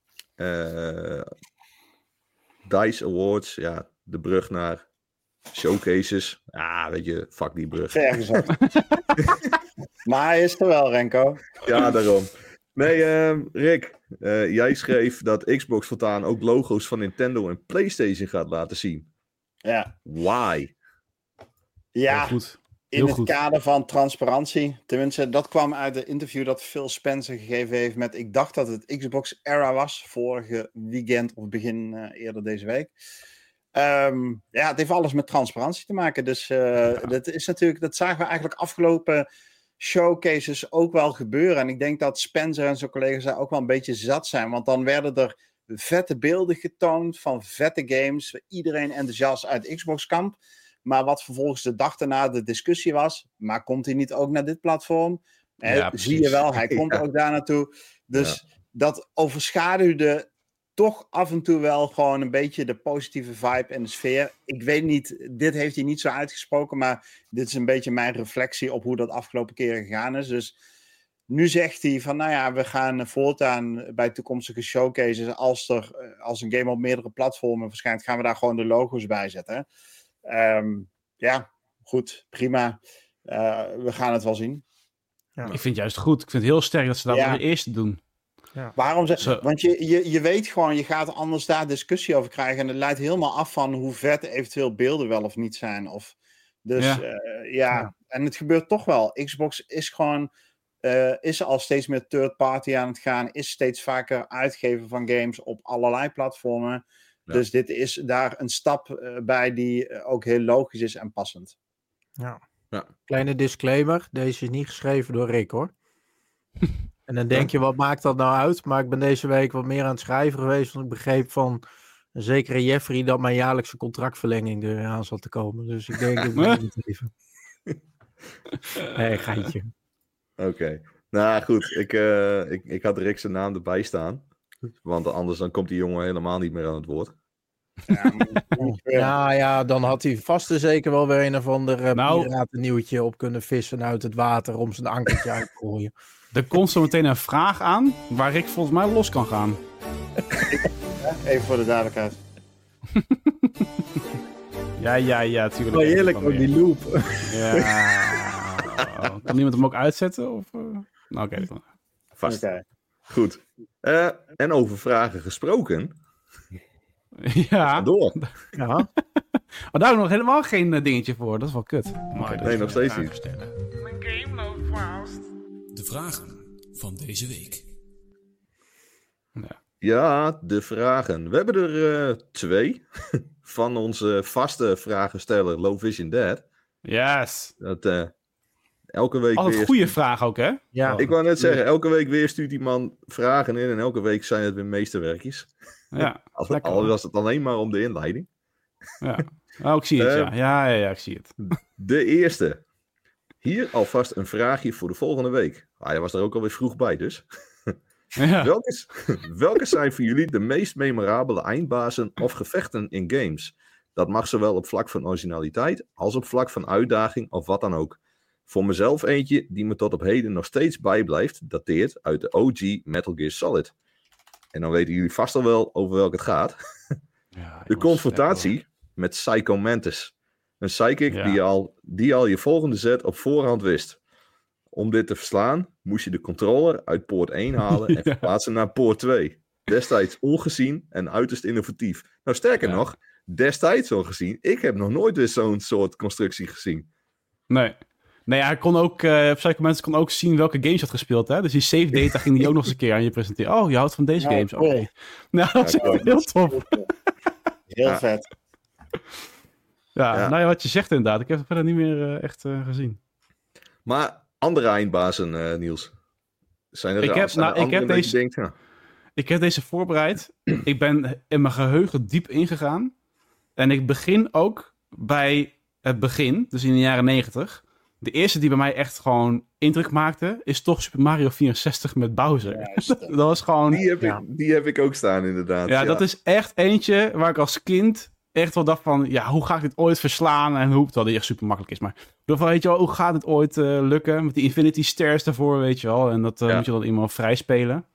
Uh, DICE Awards. Ja, de brug naar showcases. Ah, weet je, fuck die brug. Ver gezegd. Maar hij is er wel, Renko. Ja, daarom. Nee, uh, Rick. Uh, jij schreef dat Xbox voortaan ook logo's van Nintendo en PlayStation gaat laten zien. Ja, Why? ja Heel goed. in Heel het goed. kader van transparantie. Tenminste, dat kwam uit het interview dat Phil Spencer gegeven heeft met, ik dacht dat het Xbox Era was, vorige weekend of begin uh, eerder deze week. Um, ja, het heeft alles met transparantie te maken. Dus uh, ja. dat is natuurlijk, dat zagen we eigenlijk afgelopen showcases ook wel gebeuren. En ik denk dat Spencer en zijn collega's daar ook wel een beetje zat zijn. Want dan werden er vette beelden getoond van vette games. Iedereen enthousiast uit Xbox-kamp. Maar wat vervolgens de dag daarna de discussie was. Maar komt hij niet ook naar dit platform? Ja, He, zie je wel, hij komt ja. ook daar naartoe. Dus ja. dat overschaduwde toch af en toe wel gewoon een beetje de positieve vibe en de sfeer. Ik weet niet, dit heeft hij niet zo uitgesproken, maar dit is een beetje mijn reflectie op hoe dat afgelopen keren gegaan is. Dus nu zegt hij van, nou ja, we gaan voortaan bij toekomstige showcases, als er als een game op meerdere platformen verschijnt, gaan we daar gewoon de logo's bij zetten. Um, ja, goed, prima. Uh, we gaan het wel zien. Ja. Ik vind het juist goed. Ik vind het heel sterk dat ze dat ja. voor de eerste doen. Ja. Waarom ze, Zo. Want je, je, je weet gewoon, je gaat anders daar discussie over krijgen. En het leidt helemaal af van hoe vet eventueel beelden wel of niet zijn. Of, dus ja. Uh, ja. ja, en het gebeurt toch wel. Xbox is gewoon, uh, is al steeds meer third party aan het gaan. Is steeds vaker uitgever van games op allerlei platformen. Ja. Dus dit is daar een stap uh, bij die uh, ook heel logisch is en passend. Ja. ja. Kleine disclaimer, deze is niet geschreven door Rick, hoor. En dan denk je, wat maakt dat nou uit? Maar ik ben deze week wat meer aan het schrijven geweest, want ik begreep van een zekere Jeffrey dat mijn jaarlijkse contractverlenging er aan zat te komen. Dus ik denk, ik moet het even. Nee, geintje. Oké. Okay. Nou goed, ik, uh, ik, ik had Rick zijn naam erbij staan. Want anders dan komt die jongen helemaal niet meer aan het woord. Ja, ja, ja, dan had hij vast en zeker wel weer een of ander uh, nou, piratennieuwtje op kunnen vissen uit het water om zijn ankertje uit te gooien. Er komt zo meteen een vraag aan waar ik volgens mij los kan gaan. Even voor de duidelijkheid. ja, ja, ja, tuurlijk. Oh, heerlijk, ook die loop. Ja. Kan iemand hem ook uitzetten? Of, uh... Nou, oké. Okay. Vast. Okay. Goed. Uh, en over vragen gesproken. Ja. Door. Ja. Maar daar heb ik nog helemaal geen uh, dingetje voor. Dat is wel kut. Okay, nee, nog steeds niet. Mijn game loopt vast. De vragen van deze week. Ja, ja de vragen. We hebben er uh, twee. Van onze vaste vragensteller Low Vision Dad. Yes. Dat... Uh, Elke week Altijd weer... goede vraag ook, hè? Ja. Ik wou net zeggen, elke week weer stuurt die man vragen in en elke week zijn het weer meesterwerkjes. Ja, al, al was het alleen maar om de inleiding. Ja, oh, ik zie het, uh, ja. Ja, ja, ja, ik zie het. De eerste. Hier alvast een vraagje voor de volgende week. Ah, jij was er ook alweer vroeg bij, dus. Ja. welke, welke zijn voor jullie de meest memorabele eindbazen of gevechten in games? Dat mag zowel op vlak van originaliteit als op vlak van uitdaging of wat dan ook. Voor mezelf eentje die me tot op heden nog steeds bijblijft, dateert uit de O G Metal Gear Solid. En dan weten jullie vast al wel over welke het gaat. Ja, De confrontatie met Psycho Mantis. Een psychic Ja. die, al, die al je volgende zet op voorhand wist. Om dit te verslaan moest je de controller uit poort één halen en Ja. verplaatsen naar poort twee. Destijds ongezien en uiterst innovatief. Nou, sterker Ja. nog, destijds ongezien. Ik heb nog nooit weer zo'n soort constructie gezien. Nee. Nee, hij kon ook, uh, Psycho Mantis kon ook zien welke games je had gespeeld, hè? Dus die save data ging hij ook nog eens een keer aan je presenteren. Oh, je houdt van deze Ja, games. cool. Oké. Nou, dat is Ja, echt cool. heel tof. Heel Ja. vet. Ja, Ja. nou ja, wat je zegt inderdaad. Ik heb het verder niet meer uh, echt uh, gezien. Maar andere eindbazen, eh, Niels. Zijn er, Ik heb- zijn er nou, ik andere heb dat je deze- denkt, ja, Ik heb deze voorbereid. Ik ben in mijn geheugen diep ingegaan. En ik begin ook bij het begin, dus in de jaren negentig. De eerste die bij mij echt gewoon indruk maakte, is toch Super Mario vierenzestig met Bowser. Juist. Dat was gewoon... die, heb Ja. ik, die heb ik ook staan inderdaad. Ja, dat is echt eentje waar ik als kind echt wel dacht van... Ja, hoe ga ik dit ooit verslaan? En hoe... Terwijl die echt super makkelijk is. Maar ik dacht van, weet je wel, hoe gaat het ooit uh, lukken? Met die Infinity Stairs daarvoor, weet je wel. En dat uh, Ja. moet je dan iemand vrij spelen.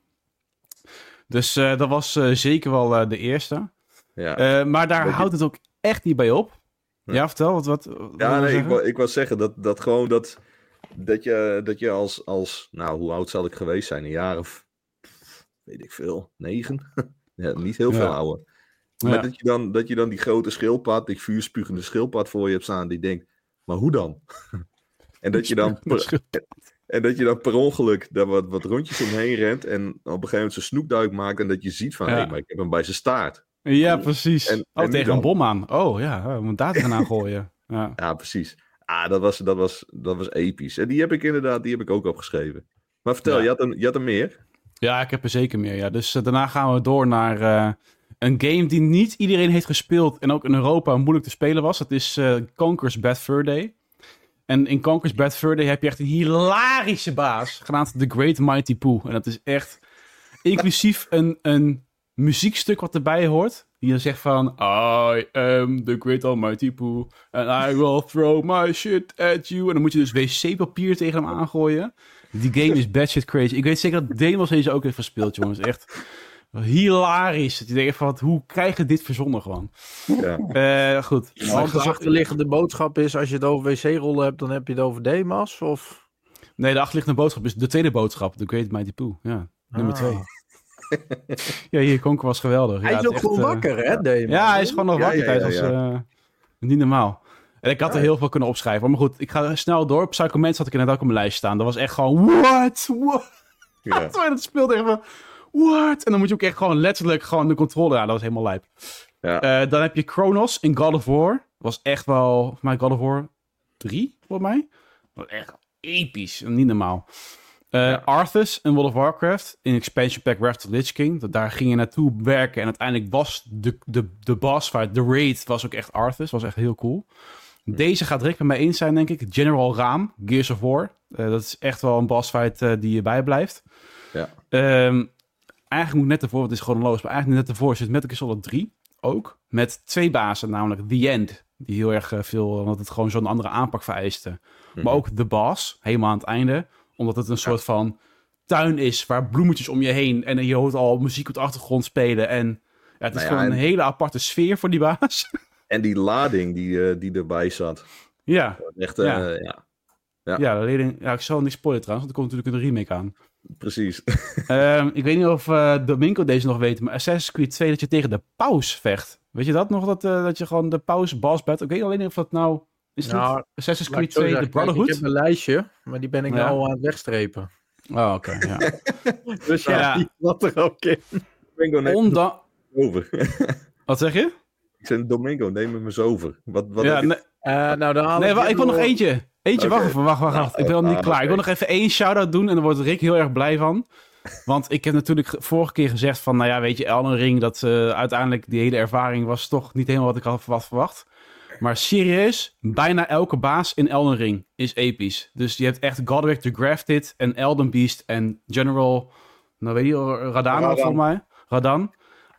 Dus uh, dat was uh, zeker wel uh, de eerste. Ja. Uh, maar daar Dat je- houdt het ook echt niet bij op. Ja, Ja. vertel, wat, wat, wat wil Ja, je nee, ik zeggen? wou, ik wou zeggen dat, dat gewoon dat, dat je, dat je als, als, nou, hoe oud zal ik geweest zijn? Een jaar of, weet ik veel, negen? Ja, niet heel veel Ja. ouder. Ja. Maar dat je, dan, dat je dan die grote schildpad, die vuurspugende schildpad voor je hebt staan, die denkt, maar hoe dan? en, dat je dan per, en dat je dan per ongeluk daar wat, wat rondjes omheen rent en op een gegeven moment zijn snoekduik maakt en dat je ziet van, hé, Ja. hey, maar ik heb hem bij zijn staart. Ja, precies. En- oh, en nu tegen dan? een bom aan. Oh ja, we moeten daar tegenaan gooien. Ja. Ja, precies. Ah, dat was, dat was, dat was episch. En die heb ik inderdaad, die heb ik ook opgeschreven. Maar vertel, Ja. je, had er, je had er meer? Ja, ik heb er zeker meer. Ja. Dus uh, daarna gaan we door naar uh, een game die niet iedereen heeft gespeeld en ook in Europa moeilijk te spelen was. Dat is uh, Conker's Bad Fur Day. En in Conker's Bad Fur Day heb je echt een hilarische baas, genaamd The Great Mighty Pooh. En dat is echt inclusief een, een muziekstuk wat erbij hoort. Die dan zegt van, I am the Great Almighty Pooh and I will throw my shit at you. En dan moet je dus wc-papier tegen hem aangooien. Die game is bad shit crazy. Ik weet zeker dat Demos deze ook heeft gespeeld, jongens. Echt hilarisch. Dat je denkt van, hoe krijgen dit verzonnen gewoon? Ja. Uh, goed. Want de achterliggende boodschap is, als je het over wc-rollen hebt, dan heb je het over Demas, of... Nee, de achterliggende boodschap is de tweede boodschap. The Great Mighty Pooh. Ja, nummer Ah. twee. Ja, hier, Conker was geweldig. Hij ja, is het ook echt, gewoon uh, wakker, hè, Demas? Ja, hij is gewoon nog Ja, wakker. ja, Hij ja, was ja. uh, niet normaal. En ik had er heel veel kunnen opschrijven. Maar goed, ik ga snel door. Psycho Mantis had ik inderdaad ook op mijn lijst staan. Dat was echt gewoon, what? What? Ja. Terwijl je dat speelde echt van, what? En dan moet je ook echt gewoon letterlijk gewoon de controle aan. Dat was helemaal lijp. Ja. Uh, dan heb je Chronos in God of War. Dat was echt wel, voor mij God of War drie, voor mij. Dat was echt episch. Niet normaal. Uh, Ja. Arthas in World of Warcraft. In Expansion Pack Wrath of the Lich King. Dat, daar ging je naartoe werken. En uiteindelijk was de, de, de boss fight, de raid, was ook echt Arthas. Was echt heel cool. Deze gaat direct met mij eens zijn, denk ik. General Raam, Gears of War. Uh, dat is echt wel een boss fight uh, die je bijblijft. Ja. Um, eigenlijk moet net ervoor, het is gewoon loos, maar eigenlijk net ervoor zit Metal Gear Solid drie ook. Met twee bazen, namelijk The End. Die heel erg uh, veel, want het gewoon zo'n andere aanpak vereiste. Mhm. Maar ook The Boss, helemaal aan het einde. Omdat het een soort van tuin is waar bloemetjes om je heen. En je hoort al muziek op de achtergrond spelen. En ja, het is Nou ja, gewoon en- een hele aparte sfeer voor die baas. En die lading die, uh, die erbij zat. ja, Echt, uh, Ja. ja. ja. Ja, de leerling, ja, ik zal niet spoilen trouwens, want er komt natuurlijk een remake aan. precies. um, ik weet niet of uh, Domingo deze nog weet, maar Assassin's Creed twee dat je tegen de paus vecht. Weet je dat nog? Dat, uh, dat je gewoon de paus boss battle... Ik weet alleen niet of dat nou... Is het Nou, niet Assassin's Laat ik Creed zo twee The zeggen, kijk, Brotherhood? Ik heb een lijstje, maar die ben ik Ja. nou aan het wegstrepen. Oh, oké, ja. Dus ja, Ja. die wat er ook in. Domingo, neem Onda... me over. Wat zeg je? Ik zei, Domingo, neem me eens over. Wat, wat ja, heb je- nee, Eh, nou, dan haal nee, ik wa- dit ik wil nog door. eentje. Eentje, Oké. wacht even, wacht, wacht, wacht. Ik ben nog niet Ah, klaar. Ik wil oké. nog even één shout-out doen en daar wordt Rick heel erg blij van. Want ik heb natuurlijk ge- vorige keer gezegd van, nou ja, weet je, Elden Ring, dat uh, uiteindelijk die hele ervaring was toch niet helemaal wat ik had had verwacht. Maar serieus, bijna elke baas in Elden Ring is episch. Dus je hebt echt Godric the Grafted en Elden Beast en General, nou weet je, Radana Radan. volgens mij. Radan.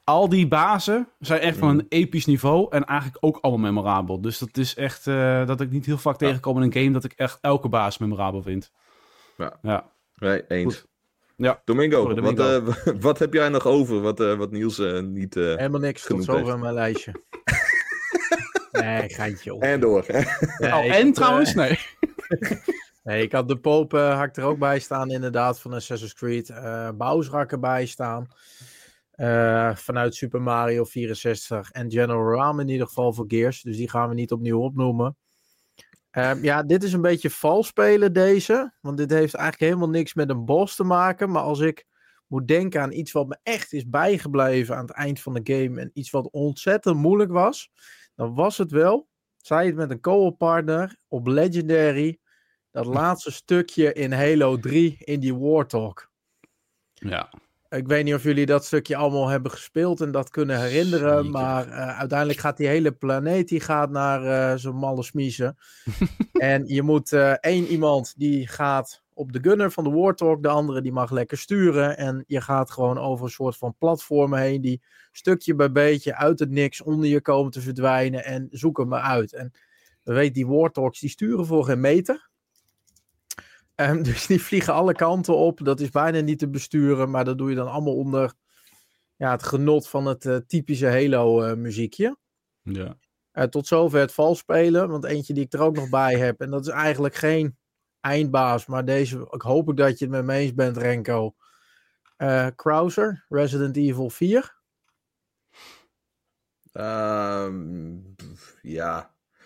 al die bazen zijn echt van een episch niveau en eigenlijk ook allemaal memorabel. Dus dat is echt uh, dat ik niet heel vaak Ja. tegenkom in een game dat ik echt elke baas memorabel vind. Ja. Ja. Nee, eens. Goed. Ja. Domingo, Sorry, Domingo. Wat, uh, wat heb jij nog over wat, uh, wat Niels uh, niet uh, Helemaal niks, tot genoemd zover heeft? mijn lijstje. Nee, geintje op. En door. Hè? Nee, oh, ik en had, trouwens? uh, Nee. nee, ik had de Pope uh, had ik er ook bij staan, inderdaad, van Assassin's Creed. Uh, Bowser had ik erbij staan. Uh, vanuit Super Mario vierenzestig. En General Ram in ieder geval voor Gears. Dus die gaan we niet opnieuw opnoemen. Uh, ja, dit is een beetje vals spelen, deze. Want dit heeft eigenlijk helemaal niks met een boss te maken. Maar als ik moet denken aan iets wat me echt is bijgebleven aan het eind van de game. En iets wat ontzettend moeilijk was. Dan was het wel, zei het met een co-op partner op Legendary. Dat laatste stukje in Halo drie in die Warthog. Ja. Ik weet niet of jullie dat stukje allemaal hebben gespeeld en dat kunnen herinneren. Zeker. Maar uh, uiteindelijk gaat die hele planeet die gaat naar uh, zo'n malle smiezen. En je moet uh, één iemand die gaat op de gunner van de Warthog. De andere die mag lekker sturen. En je gaat gewoon over een soort van platformen heen. Die stukje bij beetje uit het niks onder je komen te verdwijnen. En zoek hem maar uit. En we weten die Warthogs die sturen voor geen meter. Um, dus die vliegen alle kanten op. Dat is bijna niet te besturen. Maar dat doe je dan allemaal onder ja, het genot van het uh, typische Halo uh, muziekje. Ja. Uh, tot zover het vals spelen. Want eentje die ik er ook nog bij heb. En dat is eigenlijk geen eindbaas. Maar deze, ik hoop ik dat je het met me eens bent, Renko. Uh, Krauser, Resident Evil vier. Um, ja...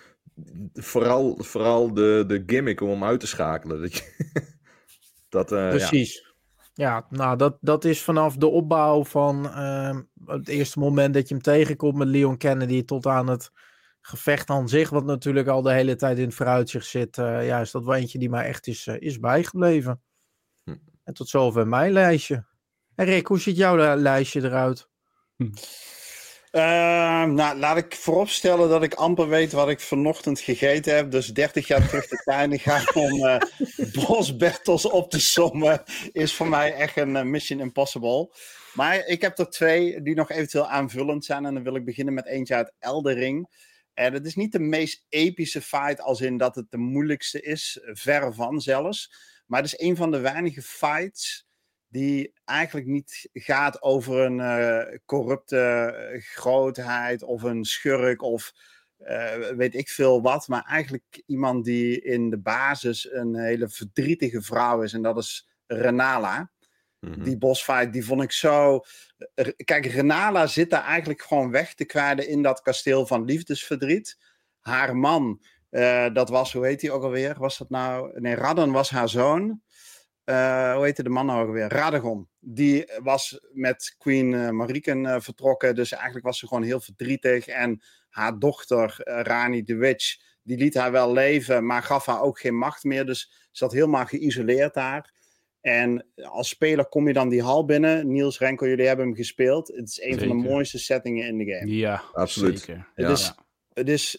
Vooral, vooral de, de gimmick om hem uit te schakelen. Dat, je, dat uh, Precies. Ja, ja nou dat, dat is vanaf de opbouw van uh, het eerste moment dat je hem tegenkomt met Leon Kennedy tot aan het gevecht aan zich, wat natuurlijk al de hele tijd in het vooruitzicht zit. Uh, ja, is dat wel eentje die mij echt is, uh, is bijgebleven. Hm. En tot zover mijn lijstje. En Rick, hoe ziet jouw lijstje eruit? Hm. Uh, nou, laat ik vooropstellen dat ik amper weet wat ik vanochtend gegeten heb. Dus dertig jaar terug de tijd gaan om uh, boss battles op te sommen is voor mij echt een uh, mission impossible. Maar ik heb er twee die nog eventueel aanvullend zijn. En dan wil ik beginnen met eentje uit Elden Ring. En het is niet de meest epische fight als in dat het de moeilijkste is. Verre van zelfs. Maar het is een van de weinige fights die eigenlijk niet gaat over een uh, corrupte grootheid of een schurk of uh, weet ik veel wat. Maar eigenlijk iemand die in de basis een hele verdrietige vrouw is. En dat is Renala. Mm-hmm. Die bossfight, die vond ik zo... Kijk, Renala zit daar eigenlijk gewoon weg te kwijlen in dat kasteel van liefdesverdriet. Haar man, uh, dat was, hoe heet hij ook alweer? Was dat nou... Nee, Radon was haar zoon. Uh, hoe heette de man nou ook weer? Radagon. Die was met Queen uh, Mariken uh, vertrokken. Dus eigenlijk was ze gewoon heel verdrietig. En haar dochter, uh, Rani the Witch, die liet haar wel leven, maar gaf haar ook geen macht meer. Dus ze zat helemaal geïsoleerd daar. En als speler kom je dan die hal binnen. Niels, Renko, jullie hebben hem gespeeld. Het is een zeker. van de mooiste settingen in de game. Ja, absoluut. Zeker. Ja. Het is... Het is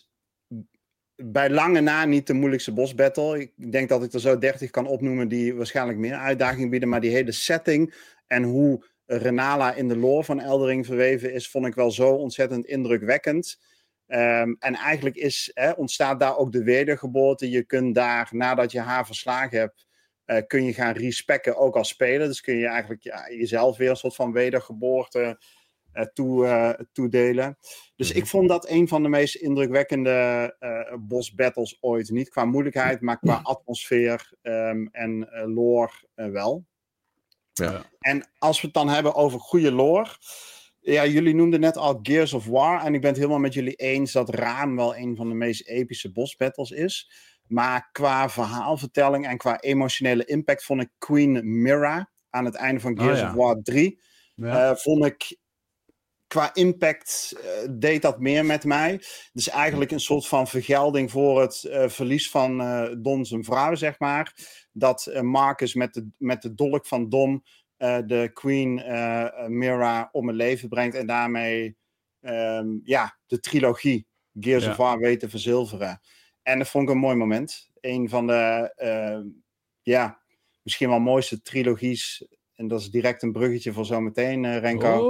bij lange na niet de moeilijkste boss battle. Ik denk dat ik er zo dertig kan opnoemen die waarschijnlijk meer uitdaging bieden. Maar die hele setting en hoe Renala in de lore van Elden Ring verweven is, vond ik wel zo ontzettend indrukwekkend. Um, en eigenlijk is, hè, ontstaat daar ook de wedergeboorte. Je kunt daar, nadat je haar verslagen hebt, uh, kun je gaan respecken ook als speler. Dus kun je eigenlijk ja, jezelf weer een soort van wedergeboorte Uh, toe, uh, toedelen. Dus mm-hmm. ik vond dat een van de meest indrukwekkende uh, boss battles ooit. Niet qua moeilijkheid, maar qua atmosfeer um, en uh, lore uh, wel. Ja. En als we het dan hebben over goede lore. Ja, jullie noemden net al Gears of War. En ik ben het helemaal met jullie eens dat Raam wel een van de meest epische boss battles is. Maar qua verhaalvertelling en qua emotionele impact vond ik Queen Myrrah aan het einde van Gears oh, ja. of War drie. Ja. Uh, vond ik qua impact uh, deed dat meer met mij. Dus eigenlijk een soort van vergelding voor het uh, verlies van uh, Dom zijn vrouw, zeg maar. Dat uh, Marcus met de, met de dolk van Dom uh, de Queen uh, Myrrah om het leven brengt. En daarmee um, ja, de trilogie Gears ja. of War weet te verzilveren. En dat vond ik een mooi moment. Een van de uh, ja, misschien wel mooiste trilogies. En dat is direct een bruggetje voor zometeen, uh, Renko. Oh.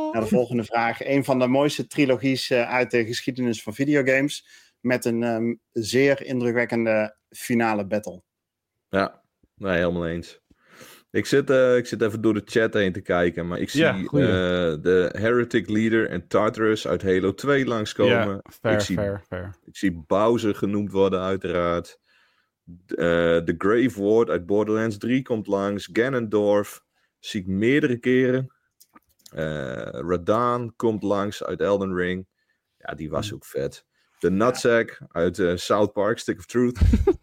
Naar de volgende vraag. Een van de mooiste trilogies uh, uit de geschiedenis van videogames. Met een um, zeer indrukwekkende finale battle. Ja, nee, helemaal eens. Ik zit, uh, ik zit even door de chat heen te kijken, maar ik zie Ja, uh, goeie. de Heretic Leader en Tartarus uit Halo twee langskomen. Ja, fair, ik, zie, fair, fair. ik zie Bowser genoemd worden, uiteraard. De uh, Grave Ward uit Borderlands drie komt langs. Ganondorf zie ik meerdere keren. Uh, Radahn komt langs uit Elden Ring. Ja, die was ook vet. De Nutsack uit uh, South Park, Stick of Truth.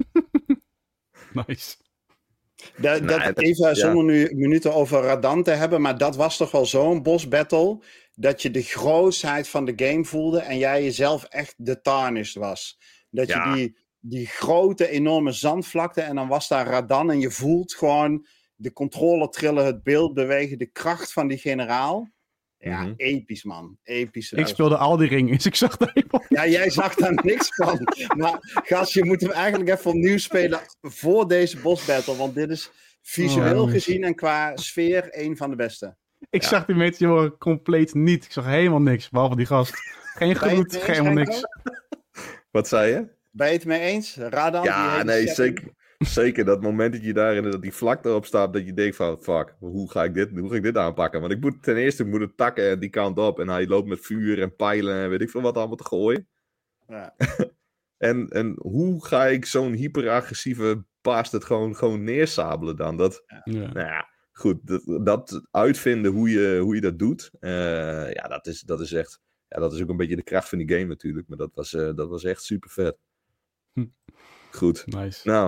Nice. Dat, Nee, dat dat- even ja. zonder nu minuten over Radahn te hebben, maar dat was toch wel zo'n boss battle, dat je de grootsheid van de game voelde en jij jezelf echt de tarnished was. Dat Ja. je die, die grote, enorme zandvlakte en dan was daar Radahn en je voelt gewoon de controle trillen, het beeld bewegen, de kracht van die generaal. Ja, Mhm. episch man. Episch. Ik speelde al die ringen, dus ik zag daar helemaal... Ja, jij zag daar niks van. Maar gast, je moet hem eigenlijk even opnieuw spelen voor deze boss battle. Want dit is visueel Oh, gezien en qua sfeer een van de beste. Ik zag die meteoren compleet niet. Ik zag helemaal niks, behalve die gast. Geen Ben je het gloed, mee eens, geen helemaal Renko? niks. Wat zei je? Ben je het mee eens? Radahn? die Ja, hele nee, setting? zeker. Zeker dat moment dat je daar inderdaad die vlak erop staat, dat je denkt van, fuck, hoe ga ik dit, hoe ga ik dit aanpakken? Want ik moet ten eerste moet het takken die kant op en hij loopt met vuur en pijlen en weet ik veel wat allemaal te gooien. Ja. En, en hoe ga ik zo'n hyperagressieve bastard gewoon, gewoon neersabelen dan? Dat, Ja. nou ja, goed, dat, dat uitvinden hoe je, hoe je dat doet, eh, ja, dat is, dat is echt, ja, dat is ook een beetje de kracht van die game natuurlijk, maar dat was, eh, dat was echt super vet. Hm. Goed. Nice. Nou,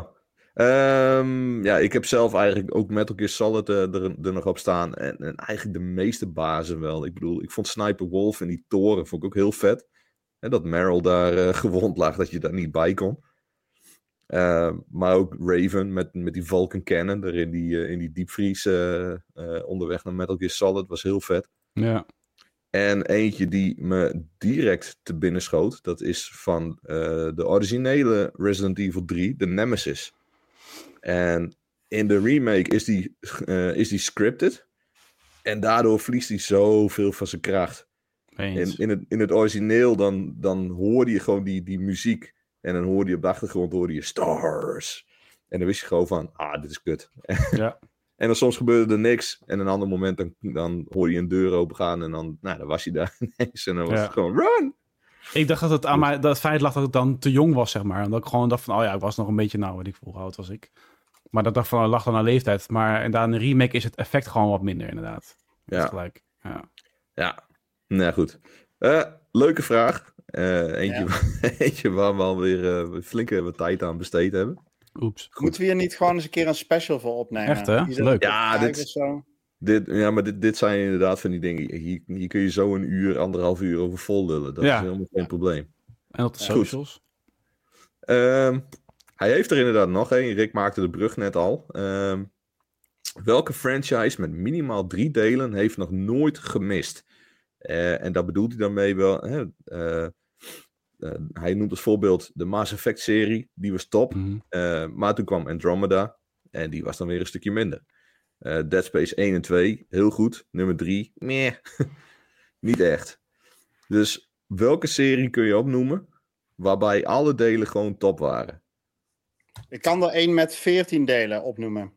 ehm, ja, ik heb zelf eigenlijk ook Metal Gear Solid uh, er, er nog op staan. En, en eigenlijk de meeste bazen wel. Ik bedoel, ik vond Sniper Wolf in die toren vond ik ook heel vet. En dat Meryl daar uh, gewond lag, dat je daar niet bij kon. Uh, maar ook Raven met, met die Vulcan Cannon er in die, uh, in die diepvries uh, uh, onderweg naar Metal Gear Solid was heel vet. Ja. En eentje die me direct te binnen schoot, dat is van uh, de originele Resident Evil drie, de Nemesis. En in de remake is die, uh, is die scripted. En daardoor verliest hij zoveel van zijn kracht. In, in, het, in het origineel dan, dan hoorde je gewoon die, die muziek. En dan hoorde je op de achtergrond hoorde je stars. En dan wist je gewoon van, ah, dit is kut. Ja. En dan soms gebeurde er niks. En een ander moment dan, dan hoorde je een deur opengaan. En dan, nou, dan was hij daar ineens. En dan was Ja. het gewoon, run! Ik dacht dat het aan mij, dat het feit lag dat ik dan te jong was, zeg maar. En dat ik gewoon dacht van, oh ja, ik was nog een beetje, nou, weet ik veel, hoe oud was ik. Maar dat dacht van, oh, lag dan aan leeftijd. Maar inderdaad, in een remake is het effect gewoon wat minder, inderdaad. Dat is Ja, gelijk. Ja. ja. Nou goed. Uh, leuke vraag. Uh, eentje, Ja. eentje waar we alweer uh, flinke wat tijd aan besteed hebben. Oeps. Moeten we hier niet gewoon eens een keer een special voor opnemen? Echt, hè? Ieder- Leuk. Ja, vijf dit- of zo. Dit, ja, maar dit, dit zijn inderdaad van die dingen. Hier, hier kun je zo een uur, anderhalf uur over vol lullen. Dat Ja. is helemaal geen probleem. En op de Ja. socials. Um, hij heeft er inderdaad nog een. Rick maakte de brug net al. Um, welke franchise met minimaal drie delen heeft nog nooit gemist? Uh, en daar bedoelt hij dan mee wel. Hè, uh, uh, hij noemt als voorbeeld de Mass Effect serie. Die was top. Mhm. Uh, maar toen kwam Andromeda. En die was dan weer een stukje minder. Uh, Dead Space één en twee, heel goed. Nummer drie, meh. Niet echt. Dus welke serie kun je opnoemen waarbij alle delen gewoon top waren? Ik kan er één met veertien delen opnoemen.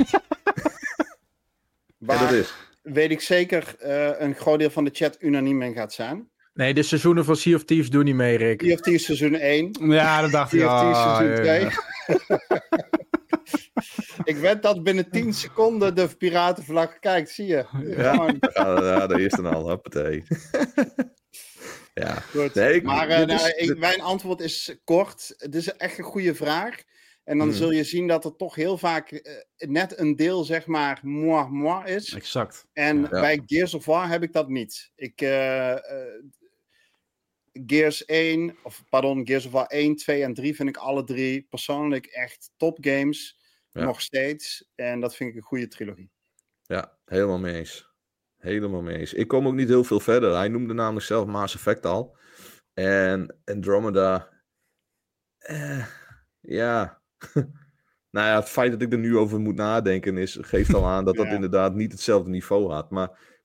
En dat Waar, is... weet ik zeker, uh, een groot deel van de chat unaniem in gaat zijn. Nee, de seizoenen van Sea of Thieves doen niet mee, Rick. Sea of Thieves seizoen één. Ja, dat dacht ik. Sea of Thieves Ah, seizoen ja, twee. ja. Ik weet dat binnen tien seconden de piratenvlag kijkt, zie je. Ja, Gewoon, ja, ja de eerste al, hoppatee. Ja, goed. nee, ik, Maar uh, dit nou, is- ik, dit- mijn antwoord is kort. Het is echt een goede vraag. En dan Hmm. zul je zien dat er toch heel vaak uh, net een deel, zeg maar, moi, moi is. Exact. En Ja. bij Gears of War heb ik dat niet. Ik, uh, uh, Gears één, of pardon, Gears of War één, twee en drie vind ik alle drie persoonlijk echt top games. Ja. Nog steeds. En dat vind ik een goede trilogie. Ja, helemaal mee eens. Helemaal mee eens. Ik kom ook niet heel veel verder. Hij noemde namelijk zelf Mass Effect al. En Andromeda... Eh, ja... nou ja, het feit dat ik er nu over moet nadenken is, geeft al aan dat dat Ja. inderdaad niet hetzelfde niveau had. Maar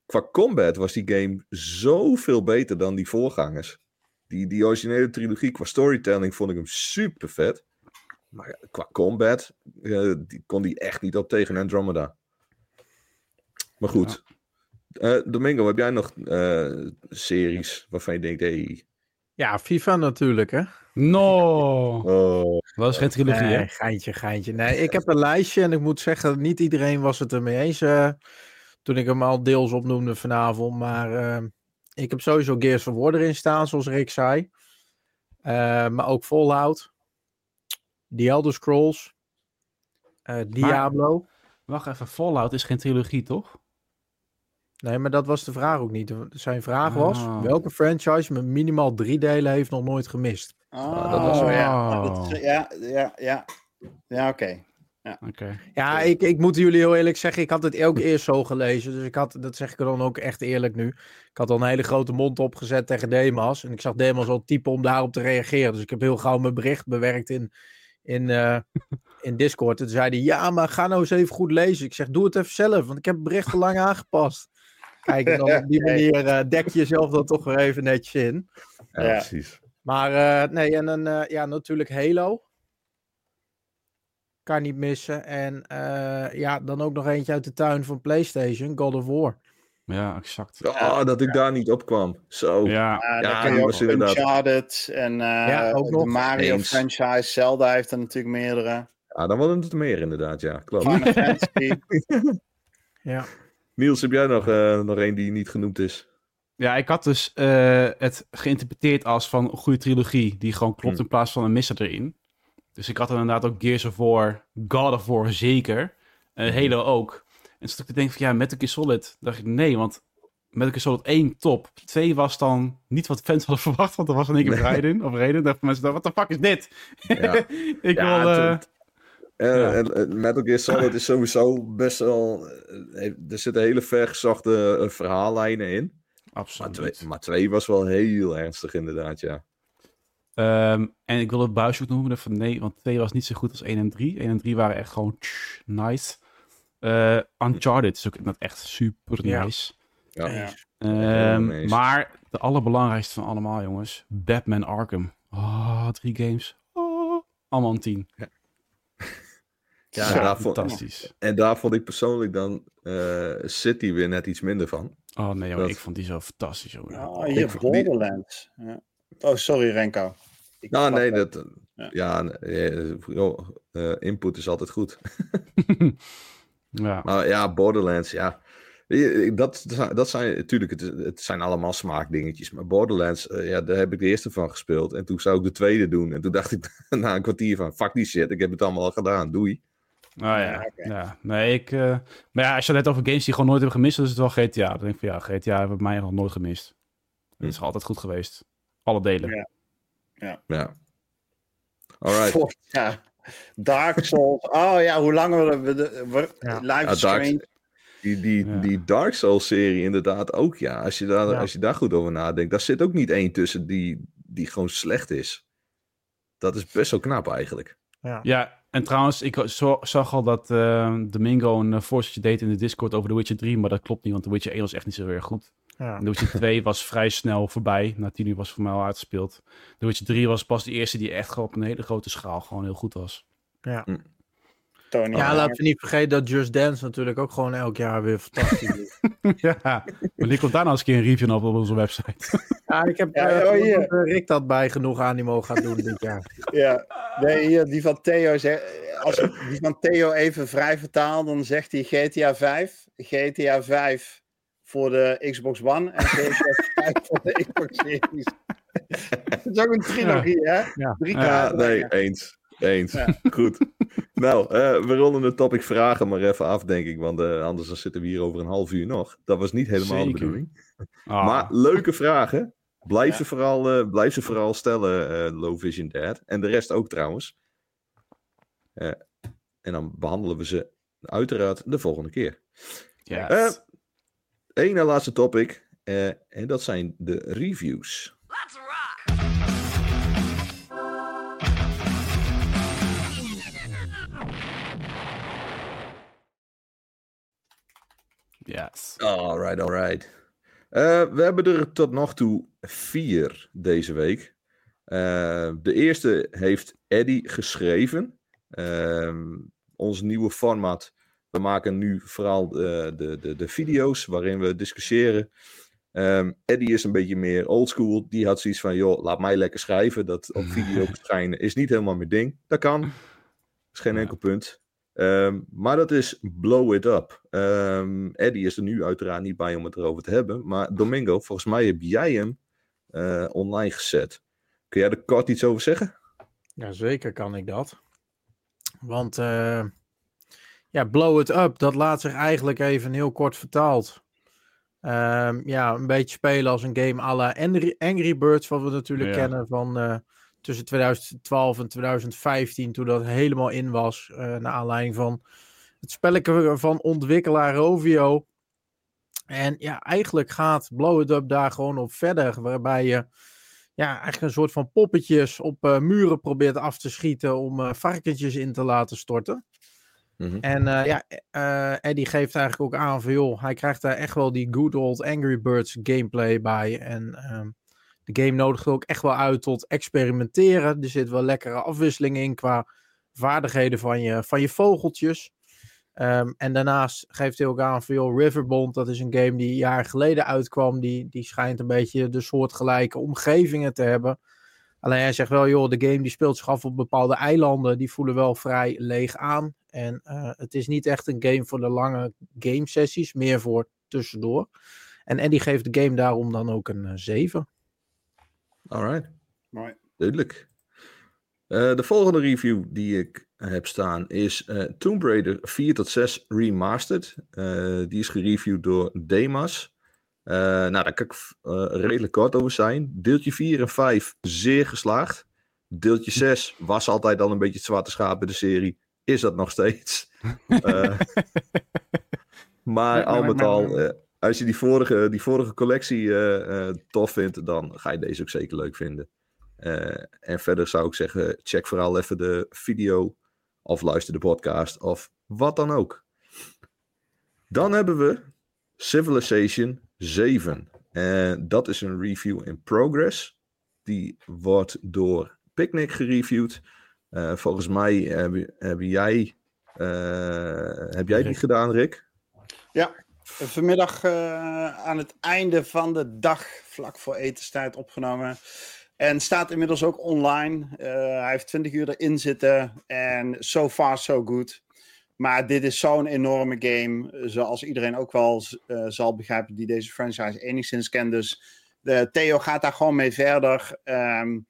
qua combat was die game zoveel beter dan die voorgangers. Die, die originele trilogie, qua storytelling vond ik hem super vet. Maar qua combat uh, die kon die echt niet op tegen Andromeda. Maar goed. Ja. Uh, Domingo, heb jij nog uh, series waarvan je denkt... Hey... Ja, FIFA natuurlijk, hè? No! Oh. Dat is geen trilogie, nee, hè? Geintje, geintje. Nee, ik heb een lijstje en ik moet zeggen, niet iedereen was het ermee eens uh, toen ik hem al deels opnoemde vanavond. Maar uh, ik heb sowieso Gears of War erin staan, zoals Rick zei. Uh, maar ook Fallout. The Elder Scrolls. Uh, Diablo. Maar, wacht even, Fallout is geen trilogie, toch? Nee, maar dat was de vraag ook niet. Zijn vraag was, oh. welke franchise met minimaal drie delen heeft nog nooit gemist? Oh, dat was wel, ja. Dat is, ja, ja, ja. Ja, oké. Okay. Ja, okay. ja ik, ik moet jullie heel eerlijk zeggen, ik had het ook eerst zo gelezen. Dus ik had, dat zeg ik er dan ook echt eerlijk nu. Ik had al een hele grote mond opgezet tegen Demas. En ik zag Demas al typen om daarop te reageren. Dus ik heb heel gauw mijn bericht bewerkt in, in, uh, in Discord. En toen zei hij, ja, maar ga nou eens even goed lezen. Ik zeg, doe het even zelf, want ik heb het bericht al lang aangepast. Kijk, en dan op die manier uh, dek je jezelf dan toch weer even netjes in. Ja, ja. precies. Maar uh, nee, en dan uh, ja, natuurlijk Halo. Kan niet missen. En uh, ja, dan ook nog eentje uit de tuin van PlayStation, God of War. Ja, exact. Oh, dat ik ja. daar niet op kwam. Zo. Ja, uh, ja dan was inderdaad. Uncharted en uh, ja, ook de nog. Mario Eens. franchise. Zelda heeft er natuurlijk meerdere. Ja, dan worden het er meer inderdaad, ja. Klopt. Final Fantasy. Ja. Niels, heb jij nog, uh, nog een die niet genoemd is? Ja, ik had dus uh, het geïnterpreteerd als van een goede trilogie die gewoon klopt hm. in plaats van een misser erin. Dus ik had inderdaad ook Gears of War, God of War zeker, uh, Halo ook. En toen ik te denken van ja, Metal Gear Solid, dacht ik nee, want Metal Gear Solid één top, twee was dan niet wat fans hadden verwacht, want er was in één keer Raiden of Raiden. Dachten mensen, wat de fuck is dit? Ja. ik ja, wil... Uh, het, uh, ja. uh, Metal Gear Solid is sowieso best wel... Uh, er zitten hele vergezochte uh, verhaallijnen in. Absoluut. Maar twee, maar twee was wel heel ernstig inderdaad, ja. Um, en ik wil het Bioshock noemen, van nee, want twee was niet zo goed als één en drie. één en drie waren echt gewoon tsch, nice. Uh, Uncharted is ook echt super ja. nice. Ja. Ja. Um, maar de allerbelangrijkste van allemaal, jongens, Batman Arkham. Oh, drie games. Oh, allemaal een tien. Ja. Ja, ja, fantastisch. Vond, en daar vond ik persoonlijk dan uh, City weer net iets minder van. Oh nee, jongen, dat... ik vond die zo fantastisch. Jongen. Oh, hier, Borderlands. Die... Ja. Oh, sorry Renko. Ik nou, nee, dat... dat ja, ja uh, uh, input is altijd goed. ja. Maar ja, Borderlands, ja. Dat, dat zijn natuurlijk, het, het zijn allemaal smaakdingetjes. Maar Borderlands, uh, ja, daar heb ik de eerste van gespeeld. En toen zou ik de tweede doen. En toen dacht ik na een kwartier van, fuck die shit, ik heb het allemaal al gedaan, doei. Oh ja, ja, okay. ja. Nee, ik... Uh, maar ja, als je het net over games die gewoon nooit hebben gemist, dan is het wel G T A. Dan denk ik van, ja, G T A hebben mij nog nooit gemist. Het is altijd goed geweest. Alle delen. Ja. Ja. ja. Alright. Oh, ja. Dark Souls. Oh ja, hoe lang we de, we, ja. Life ja, is Strange. Die, die, ja. die Dark Souls-serie inderdaad ook, ja. Als je, daar, ja. als je daar goed over nadenkt, daar zit ook niet één tussen die, die gewoon slecht is. Dat is best wel knap eigenlijk. Ja, ja en trouwens, ik zo, zag al dat uh, Domingo een uh, voorzetje deed in de Discord over The Witcher drie, maar dat klopt niet, want The Witcher één was echt niet zo heel erg goed. Ja. The Witcher twee was vrij snel voorbij. Na tien uur was voor mij al uitgespeeld. The Witcher drie was pas de eerste die echt op een hele grote schaal gewoon heel goed was. Ja. Hm. Tony, ja, laten we niet vergeten dat Just Dance natuurlijk ook gewoon elk jaar weer fantastisch is. ja, maar die komt daar nou eens een keer een review op op onze website. ja, ik heb ja, uh, oh, yeah. dat Rick dat bij genoeg animo gaat doen dit jaar. ja, nee, hier, die van Theo, zeg, als ik die van Theo even vrij vertaal, dan zegt hij G T A vijf, G T A vijf voor de Xbox One en G T A vijf voor de Xbox Series. Dat is ook een trilogie, ja. hè? Ja, Drie ja nee, ja. eens. Eens. Ja. Goed. Nou, uh, we rollen de topic vragen maar even af, denk ik. Want uh, anders dan zitten we hier over een half uur nog. Dat was niet helemaal Zeker. de bedoeling. Ah. Maar leuke vragen. Blijf, ja. ze, vooral, uh, blijf ze vooral stellen, uh, Low Vision Dad. En de rest ook trouwens. Uh, en dan behandelen we ze uiteraard de volgende keer. Yes. Uh, Eén na laatste topic. Uh, en dat zijn de reviews. Let's rock! Yes. Alright, alright. Uh, we hebben er tot nog toe vier deze week. Uh, de eerste heeft Eddie geschreven. Uh, ons nieuwe format. We maken nu vooral de, de, de, de video's waarin we discussiëren. Um, Eddie is een beetje meer oldschool. Die had zoiets van, joh, laat mij lekker schrijven. Dat op video verschijnen is niet helemaal mijn ding. Dat kan. Dat is geen enkel punt. Um, maar dat is Blow It Up. Um, Eddie is er nu uiteraard niet bij om het erover te hebben. Maar Domingo, volgens mij heb jij hem uh, online gezet. Kun jij er kort iets over zeggen? Ja, zeker kan ik dat. Want uh, ja, Blow It Up, dat laat zich eigenlijk even heel kort vertaald. Um, ja, een beetje spelen als een game à la Angry, Angry Birds, wat we natuurlijk ja. kennen van uh, tussen twintig twaalf en twintig vijftien, toen dat helemaal in was, uh, naar aanleiding van het spelletje van ontwikkelaar Rovio. En ja, eigenlijk gaat Blow It Up daar gewoon op verder, waarbij je ja, eigenlijk een soort van poppetjes op uh, muren probeert af te schieten om uh, varkentjes in te laten storten. Mm-hmm. En uh, ja, uh, Eddie geeft eigenlijk ook aan van joh, hij krijgt daar echt wel die good old Angry Birds gameplay bij. En uh, de game nodigt ook echt wel uit tot experimenteren. Er zit wel lekkere afwisseling in qua vaardigheden van je, van je vogeltjes. Um, en daarnaast geeft hij ook aan van joh, Riverbond, dat is een game die een jaar geleden uitkwam. Die, die schijnt een beetje de soortgelijke omgevingen te hebben. Alleen hij zegt wel, joh, de game die speelt zich af op bepaalde eilanden. Die voelen wel vrij leeg aan. En uh, het is niet echt een game voor de lange gamesessies, meer voor tussendoor. En Eddie geeft de game daarom dan ook een uh, zeven. Alright. Right. Duidelijk. Uh, de volgende review die ik heb staan is uh, Tomb Raider vier tot zes Remastered. Uh, die is gereviewd door Demas. Uh, nou, daar kan ik uh, redelijk kort over zijn. Deeltje vier en vijf zeer geslaagd. Deeltje zes was altijd al een beetje het zwarte schaap in de serie. Is dat nog steeds. uh, maar al met al, uh, als je die vorige, die vorige collectie uh, uh, tof vindt, dan ga je deze ook zeker leuk vinden. Uh, en verder zou ik zeggen, check vooral even de video of luister de podcast of wat dan ook. Dan hebben we Civilization zeven. En dat is een review in progress. Die wordt door Picnic gereviewd. Uh, volgens mij heb, heb jij, uh, heb jij die gedaan, Rick? Ja, vanmiddag uh, aan het einde van de dag, vlak voor etenstijd opgenomen. En staat inmiddels ook online. Uh, hij heeft twintig uur erin zitten. En so far so good. Maar dit is zo'n enorme game. Zoals iedereen ook wel uh, zal begrijpen die deze franchise enigszins kent. Dus de, Theo gaat daar gewoon mee verder. Um,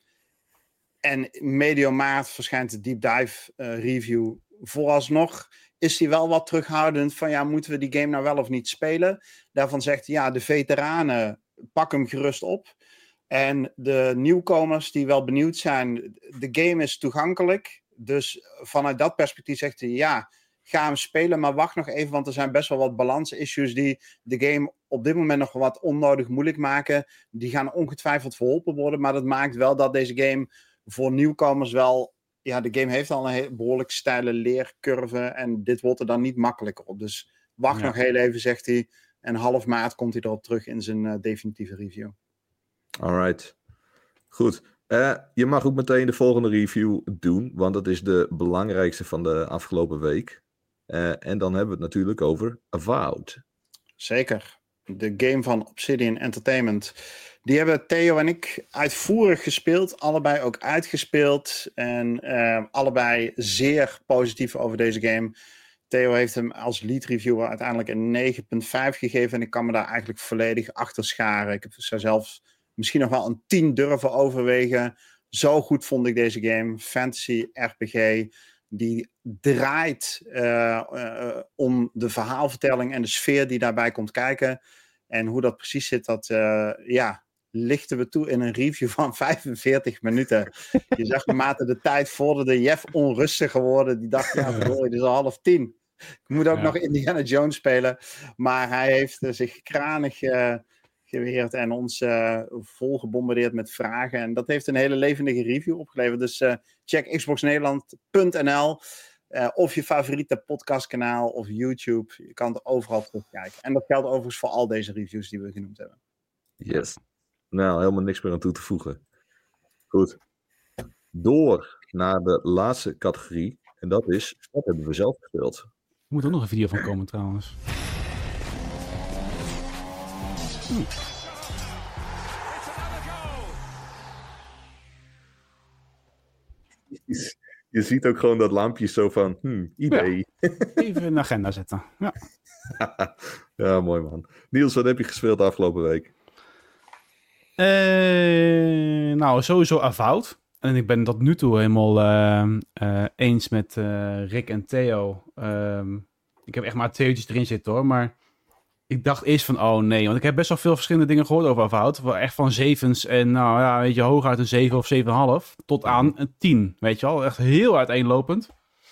en medio maart verschijnt de deep dive uh, review. Vooralsnog is hij wel wat terughoudend van ja, moeten we die game nou wel of niet spelen? Daarvan zegt hij ja, de veteranen, pak hem gerust op. En de nieuwkomers die wel benieuwd zijn, de game is toegankelijk. Dus vanuit dat perspectief zegt hij ja, ga hem spelen, maar wacht nog even, want er zijn best wel wat balans-issues die de game op dit moment nog wat onnodig moeilijk maken. Die gaan ongetwijfeld verholpen worden, maar dat maakt wel dat deze game voor nieuwkomers wel, ja, de game heeft al een behoorlijk steile leercurve en dit wordt er dan niet makkelijker op. Dus wacht ja. nog heel even, zegt hij. En half maart komt hij erop terug in zijn uh, definitieve review. Alright. Goed. Uh, je mag ook meteen de volgende review doen, want dat is de belangrijkste van de afgelopen week. Uh, en dan hebben we het natuurlijk over Avowed. Zeker. De game van Obsidian Entertainment. Die hebben Theo en ik uitvoerig gespeeld. Allebei ook uitgespeeld. En uh, allebei zeer positief over deze game. Theo heeft hem als lead reviewer uiteindelijk een negen komma vijf gegeven. En ik kan me daar eigenlijk volledig achter scharen. Ik heb zelfs misschien nog wel een tien durven overwegen. Zo goed vond ik deze game. Fantasy R P G. Die draait uh, uh, om de verhaalvertelling en de sfeer die daarbij komt kijken. En hoe dat precies zit, dat uh, ja, lichten we toe in een review van vijfenveertig minuten. Je zag naarmate de tijd vorderde Jeff onrustig geworden. Die dacht, ja, verdorie, het is al half tien. Ik moet ook ja. nog Indiana Jones spelen. Maar hij heeft uh, zich kranig uh, geweerd en ons uh, vol gebombardeerd met vragen. En dat heeft een hele levendige review opgeleverd. Dus uh, check xbox nederland punt n l. Uh, of je favoriete podcastkanaal of YouTube. Je kan er overal terugkijken. En dat geldt overigens voor al deze reviews die we genoemd hebben. Yes. Nou, helemaal niks meer aan toe te voegen. Goed. Door naar de laatste categorie. En dat is, wat hebben we zelf gespeeld? Er moet ook nog een video van komen trouwens. Hm. Je ziet ook gewoon dat lampje zo van, hmm, idee. Ja. Even in de agenda zetten. Ja. Ja, mooi man. Niels, wat heb je gespeeld de afgelopen week? Uh, nou, sowieso Avowed. En ik ben tot nu toe helemaal uh, uh, eens met uh, Rick en Theo. Um, ik heb echt maar theoretjes erin zitten hoor, maar ik dacht eerst van, oh nee, want ik heb best wel veel verschillende dingen gehoord over Avowed. Wel echt van zevens en nou ja, weet je, hooguit een zeven of zeven komma vijf tot aan een tien, weet je wel. Echt heel uiteenlopend.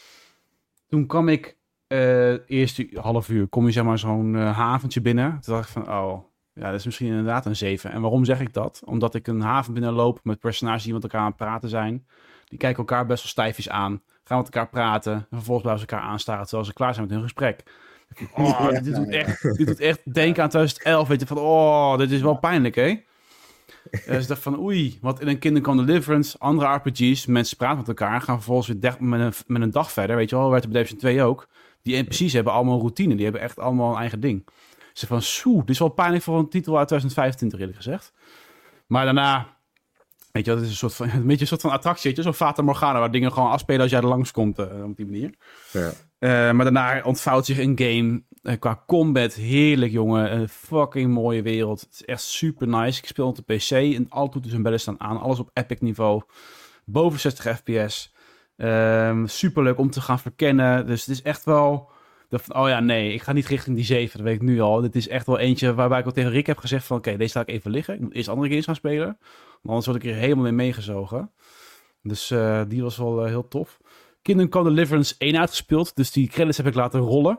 Toen kwam ik, uh, eerste half uur, kom je zeg maar zo'n uh, haventje binnen. Toen dacht ik van, oh, ja, dat is misschien inderdaad een zeven. En waarom zeg ik dat? Omdat ik een haven binnenloop met personages die met elkaar aan het praten zijn. Die kijken elkaar best wel stijfjes aan, gaan met elkaar praten en vervolgens blijven ze elkaar aanstaren terwijl ze klaar zijn met hun gesprek. Oh, dit, doet echt, dit doet echt denken aan twintig elf, weet je, van oh, dit is wel pijnlijk, hè? Dus ik dacht van oei, wat in een Kingdom Come Deliverance, andere R P G's, mensen praten met elkaar, gaan vervolgens weer de, met, een, met een dag verder, weet je wel, werd er bij Division twee ook. Die N P C's hebben allemaal een routine, die hebben echt allemaal een eigen ding. Dus van soe, dit is wel pijnlijk voor een titel uit twintig vijfentwintig, eerlijk gezegd. Maar daarna, weet je wel, het is een soort van, een beetje een soort van attractie, weet je, zo'n Fata Morgana, waar dingen gewoon afspelen als jij er langskomt, uh, op die manier. Ja. Uh, maar daarna ontvouwt zich een game uh, qua combat heerlijk, jongen. Een fucking mooie wereld. Het is echt super nice. Ik speel op de P C en alle toeters en bellen staan aan. Alles op epic niveau. Boven zestig F P S. Um, super leuk om te gaan verkennen. Dus het is echt wel... Van, oh ja, nee, ik ga niet richting die zeven. Dat weet ik nu al. Dit is echt wel eentje waarbij ik al tegen Rick heb gezegd van... Oké, okay, deze laat ik even liggen. Ik moet eerst andere games gaan spelen. Want anders word ik hier helemaal in meegezogen. Dus uh, die was wel uh, heel tof. Kingdom Come Deliverance één uitgespeeld. Dus die credits heb ik laten rollen.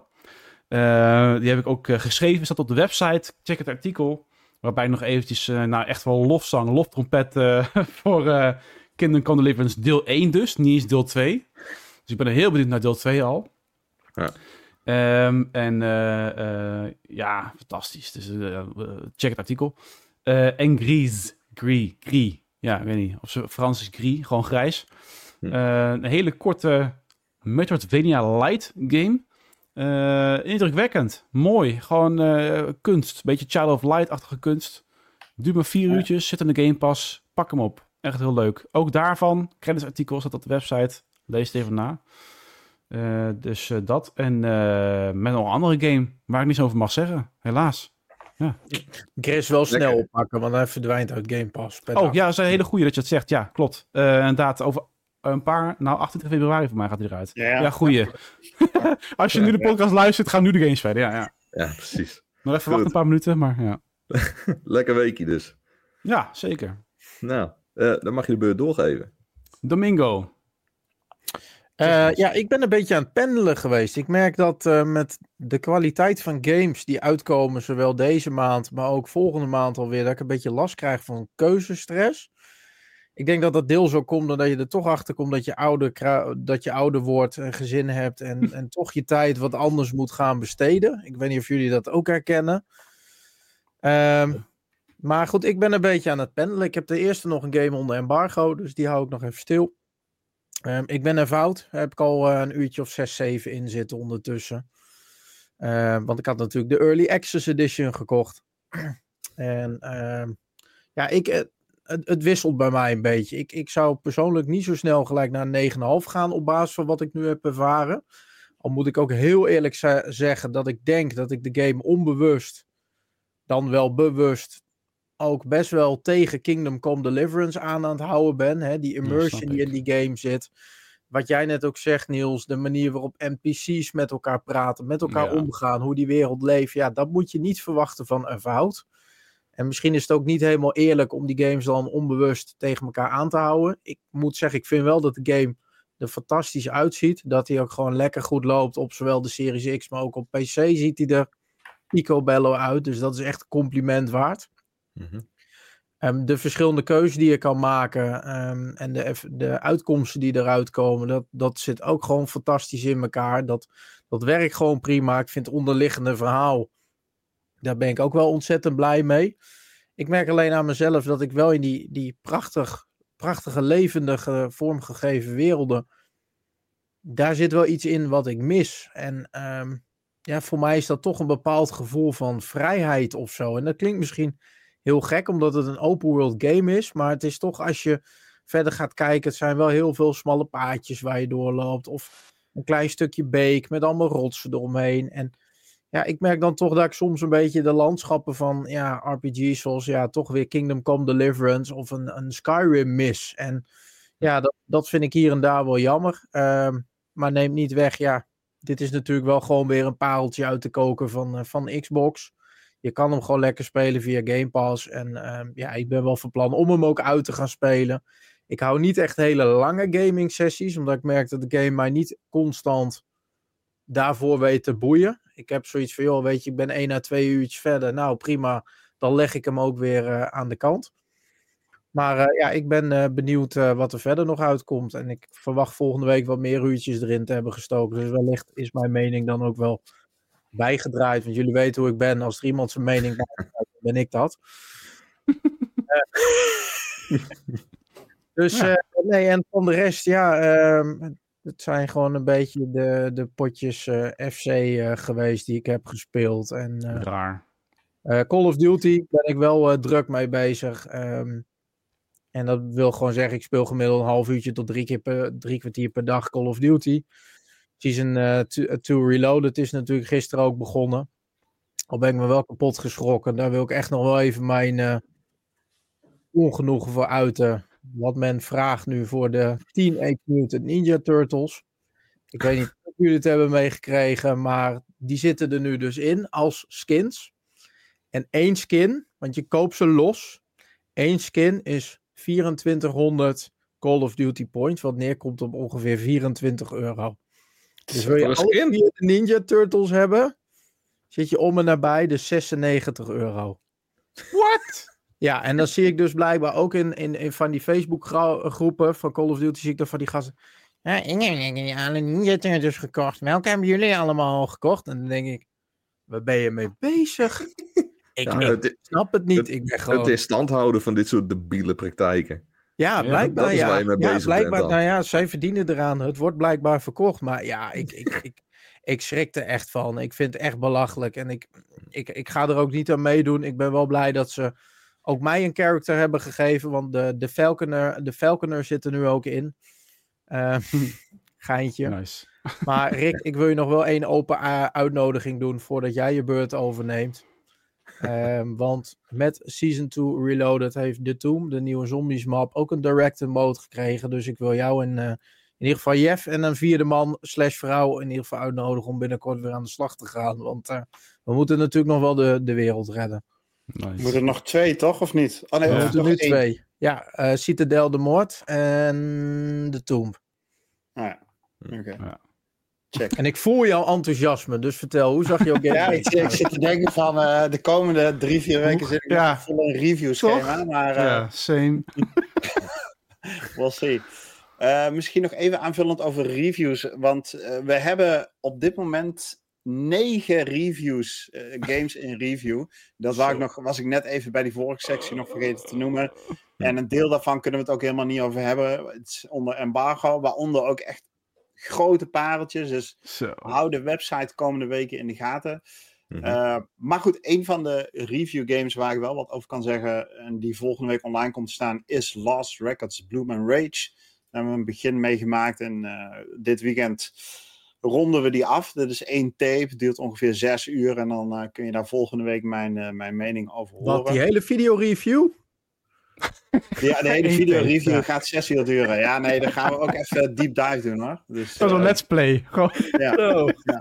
Uh, die heb ik ook uh, geschreven. Staat op de website. Check het artikel. Waarbij ik nog eventjes uh, nou, echt wel lofzang, loftrompet uh, voor uh, Kingdom Come Deliverance deel één dus. Niet eens deel twee. Dus ik ben er heel benieuwd naar deel twee al. Ja. Um, en uh, uh, ja, fantastisch. Dus uh, check het artikel. Uh, en Gris. Gris. Gris. Ja, ik weet niet. Of ze Frans is Gris. Gewoon grijs. Uh, een hele korte Metroidvania light game. Uh, indrukwekkend. Mooi. Gewoon uh, kunst. Beetje Child of Light-achtige kunst. Duurt maar vier ja. uurtjes. Zit in de Game Pass. Pak hem op. Echt heel leuk. Ook daarvan. Creditsartikel staat op de website. Lees het even na. Uh, dus uh, dat. En uh, met nog een andere game. Waar ik niets over mag zeggen. Helaas. Ja. Chris wel snel Lekker. oppakken. Want hij verdwijnt uit Game Pass. Oh dag. Ja, dat is een hele goeie dat je het zegt. Ja, klopt. Uh, inderdaad, over... Een paar, nou achtentwintig februari voor mij gaat hij eruit. Ja, ja goeie. Als je nu de podcast luistert, gaan nu de games verder. Ja, ja. ja precies. Nog even wachten een paar minuten, maar ja. Lekker weekje dus. Ja, zeker. Nou, uh, dan mag je de beurt doorgeven. Domingo. Uh, ja, ik ben een beetje aan het pendelen geweest. Ik merk dat uh, met de kwaliteit van games die uitkomen, zowel deze maand, maar ook volgende maand alweer, dat ik een beetje last krijg van keuzestress. Ik denk dat dat deel zo komt doordat je er toch achter komt dat je ouder, dat je ouder wordt, een gezin hebt en, en toch je tijd wat anders moet gaan besteden. Ik weet niet of jullie dat ook herkennen. Um, maar goed, ik ben een beetje aan het pendelen. Ik heb de eerste nog een game onder embargo, dus die hou ik nog even stil. Um, ik ben Avowed, daar heb ik al uh, een uurtje of zes, zeven in zitten ondertussen. Uh, want ik had natuurlijk de Early Access Edition gekocht. en uh, ja, ik... Uh, Het, het wisselt bij mij een beetje. Ik, ik zou persoonlijk niet zo snel gelijk naar een negen komma vijf gaan op basis van wat ik nu heb ervaren. Al moet ik ook heel eerlijk ze- zeggen dat ik denk dat ik de game onbewust, dan wel bewust, ook best wel tegen Kingdom Come Deliverance aan aan het houden ben. Hè? Die immersion die in die game zit. Wat jij net ook zegt, Niels, de manier waarop N P C's met elkaar praten, met elkaar ja. omgaan, hoe die wereld leeft. Ja, dat moet je niet verwachten van Avowed. En misschien is het ook niet helemaal eerlijk om die games dan onbewust tegen elkaar aan te houden. Ik moet zeggen, ik vind wel dat de game er fantastisch uitziet. Dat hij ook gewoon lekker goed loopt op zowel de Series X, maar ook op P C ziet hij er picobello uit. Dus dat is echt een compliment waard. Mm-hmm. Um, de verschillende keuzes die je kan maken um, en de, de uitkomsten die eruit komen, dat, dat zit ook gewoon fantastisch in elkaar. Dat, dat werkt gewoon prima. Ik vind het onderliggende verhaal, daar ben ik ook wel ontzettend blij mee. Ik merk alleen aan mezelf dat ik wel in die, die prachtig, prachtige, levendige, vormgegeven werelden, daar zit wel iets in wat ik mis. En um, ja, voor mij is dat toch een bepaald gevoel van vrijheid of zo. En dat klinkt misschien heel gek, omdat het een open world game is. Maar het is toch, als je verder gaat kijken, het zijn wel heel veel smalle paadjes waar je doorloopt. Of een klein stukje beek met allemaal rotsen eromheen. En ja, ik merk dan toch dat ik soms een beetje de landschappen van ja, R P G's zoals ja, toch weer Kingdom Come Deliverance of een, een Skyrim mis. En ja, dat, dat vind ik hier en daar wel jammer. Um, maar neemt niet weg, ja, dit is natuurlijk wel gewoon weer een pareltje uit te koken van, uh, van Xbox. Je kan hem gewoon lekker spelen via Game Pass. En um, ja, ik ben wel van plan om hem ook uit te gaan spelen. Ik hou niet echt hele lange gaming sessies, omdat ik merk dat de game mij niet constant daarvoor weet te boeien. Ik heb zoiets van, joh, weet je, ik ben één à twee uurtjes verder. Nou, prima, dan leg ik hem ook weer uh, aan de kant. Maar uh, ja, ik ben uh, benieuwd uh, wat er verder nog uitkomt. En ik verwacht volgende week wat meer uurtjes erin te hebben gestoken. Dus wellicht is mijn mening dan ook wel bijgedraaid. Want jullie weten hoe ik ben. Als er iemand zijn mening bijgedraaid, dan ben ik dat. uh, dus uh, nee, en van de rest, ja, uh, het zijn gewoon een beetje de, de potjes uh, F C uh, geweest die ik heb gespeeld. En, uh, Raar. Uh, Call of Duty ben ik wel uh, druk mee bezig. Um, en dat wil gewoon zeggen, ik speel gemiddeld een half uurtje tot drie, keer per, drie kwartier per dag Call of Duty. Season twee uh, Reloaded is natuurlijk gisteren ook begonnen. Al ben ik me wel kapot geschrokken. Daar wil ik echt nog wel even mijn uh, ongenoegen voor uiten. Wat men vraagt nu voor de Teenage Mutant Ninja Turtles. Ik weet niet of jullie het hebben meegekregen, maar die zitten er nu dus in als skins. En één skin, want je koopt ze los. Één skin is vierentwintighonderd Call of Duty points, wat neerkomt op ongeveer vierentwintig euro. Dus wil je alle vier de Ninja Turtles hebben, zit je om en nabij de zesennegentig euro. What? Ja, en dan zie ik dus blijkbaar ook in, in, in van die Facebook groepen van Call of Duty, zie ik dan van die gasten. Ja, ik heb alle Ninja Turtles gekocht. Welke hebben jullie allemaal al gekocht? En dan denk ik, waar ben je mee bezig? Ik, ja, ik het, snap het niet. Het, ik ben gewoon... het is standhouden van dit soort debiele praktijken. Ja, blijkbaar. Dat is ja, waar je mee ja, bezig blijkbaar, bent dan. nou ja, zij verdienen eraan. Het wordt blijkbaar verkocht. Maar ja, ik, ik, ik, ik schrik er echt van. Ik vind het echt belachelijk. En ik, ik, ik ga er ook niet aan meedoen. Ik ben wel blij dat ze ook mij een character hebben gegeven. Want de, de, Falconer, de Falconer zit er nu ook in. Uh, geintje. Nice. Maar Rick, ik wil je nog wel één open uitnodiging doen voordat jij je beurt overneemt. Um, want met Season twee Reloaded heeft The Tomb, de nieuwe zombies map, ook een director mode gekregen. Dus ik wil jou en uh, in ieder geval Jeff en een vierde man slash vrouw in ieder geval uitnodigen om binnenkort weer aan de slag te gaan. Want uh, we moeten natuurlijk nog wel de, de wereld redden. Nice. Moeten er nog twee, toch? Of niet? Oh nee, we ja. moeten nu één. twee. Ja, uh, Citadel de Moord en The Tomb. Ah, ja. Oké. Okay. Ja. Check. En ik voel jouw enthousiasme, dus vertel, hoe zag je ook Ja, ik, ik zit te denken van uh, de komende drie, vier weken zit ik ja. vol een review schema. Maar, uh, ja, same. We'll see. Uh, misschien nog even aanvullend over reviews, want uh, we hebben op dit moment negen reviews, uh, games in review. Dat was ik, nog, was ik net even bij die vorige sectie nog vergeten te noemen. En een deel daarvan kunnen we het ook helemaal niet over hebben. Het is onder embargo, waaronder ook echt grote pareltjes. Dus Zo. hou de website komende weken in de gaten. Mm-hmm. Uh, maar goed, een van de review games waar ik wel wat over kan zeggen en die volgende week online komt te staan is Lost Records Bloom and Rage. Daar hebben we een begin meegemaakt en uh, dit weekend ronden we die af. Dit is één tape, duurt ongeveer zes uur en dan uh, kun je daar volgende week mijn, uh, mijn mening over horen. Wat, die hele video review? Ja, de hele video review ja. gaat zes uur duren. Ja, nee, dan gaan we ook even deep dive doen hoor. Dus, dat is een uh, let's play. Gewoon. Ja. Oh. ja.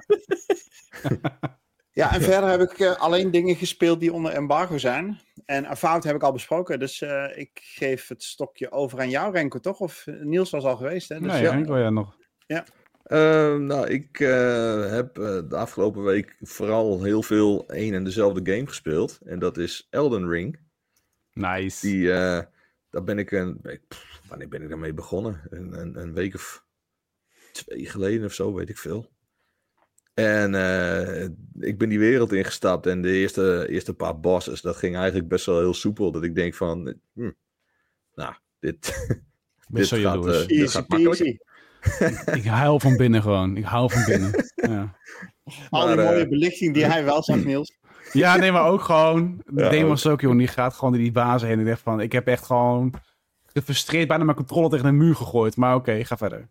Ja, en verder heb ik uh, alleen dingen gespeeld die onder embargo zijn. En Avowed heb ik al besproken, dus uh, ik geef het stokje over aan jou, Renko, toch? Of uh, Niels was al geweest, hè? Dus, nee, ja. Renko, ja, nog. Ja. Uh, nou, ik uh, heb uh, de afgelopen week vooral heel veel één en dezelfde game gespeeld. En dat is Elden Ring. Nice. Die, uh, daar ben ik, een, pff, wanneer ben ik daarmee begonnen? Een, een, een week of twee geleden of zo, weet ik veel. En uh, ik ben die wereld ingestapt en de eerste, eerste paar bosses, dat ging eigenlijk best wel heel soepel. Dat ik denk van, hm, nou, dit, dit, gaat, uh, dit gaat makkelijk. Ik huil van binnen gewoon. Ik hou van binnen. Ja. Al die maar, mooie uh, belichting die hij wel zag, Niels. Ja, nee, maar ook gewoon... De Ja, demo ook. was ook, joh. Die gaat gewoon door die bazen heen. En ik dacht van... Ik heb echt gewoon... gefrustreerd bijna mijn controle tegen een muur gegooid. Maar oké, okay, ga verder.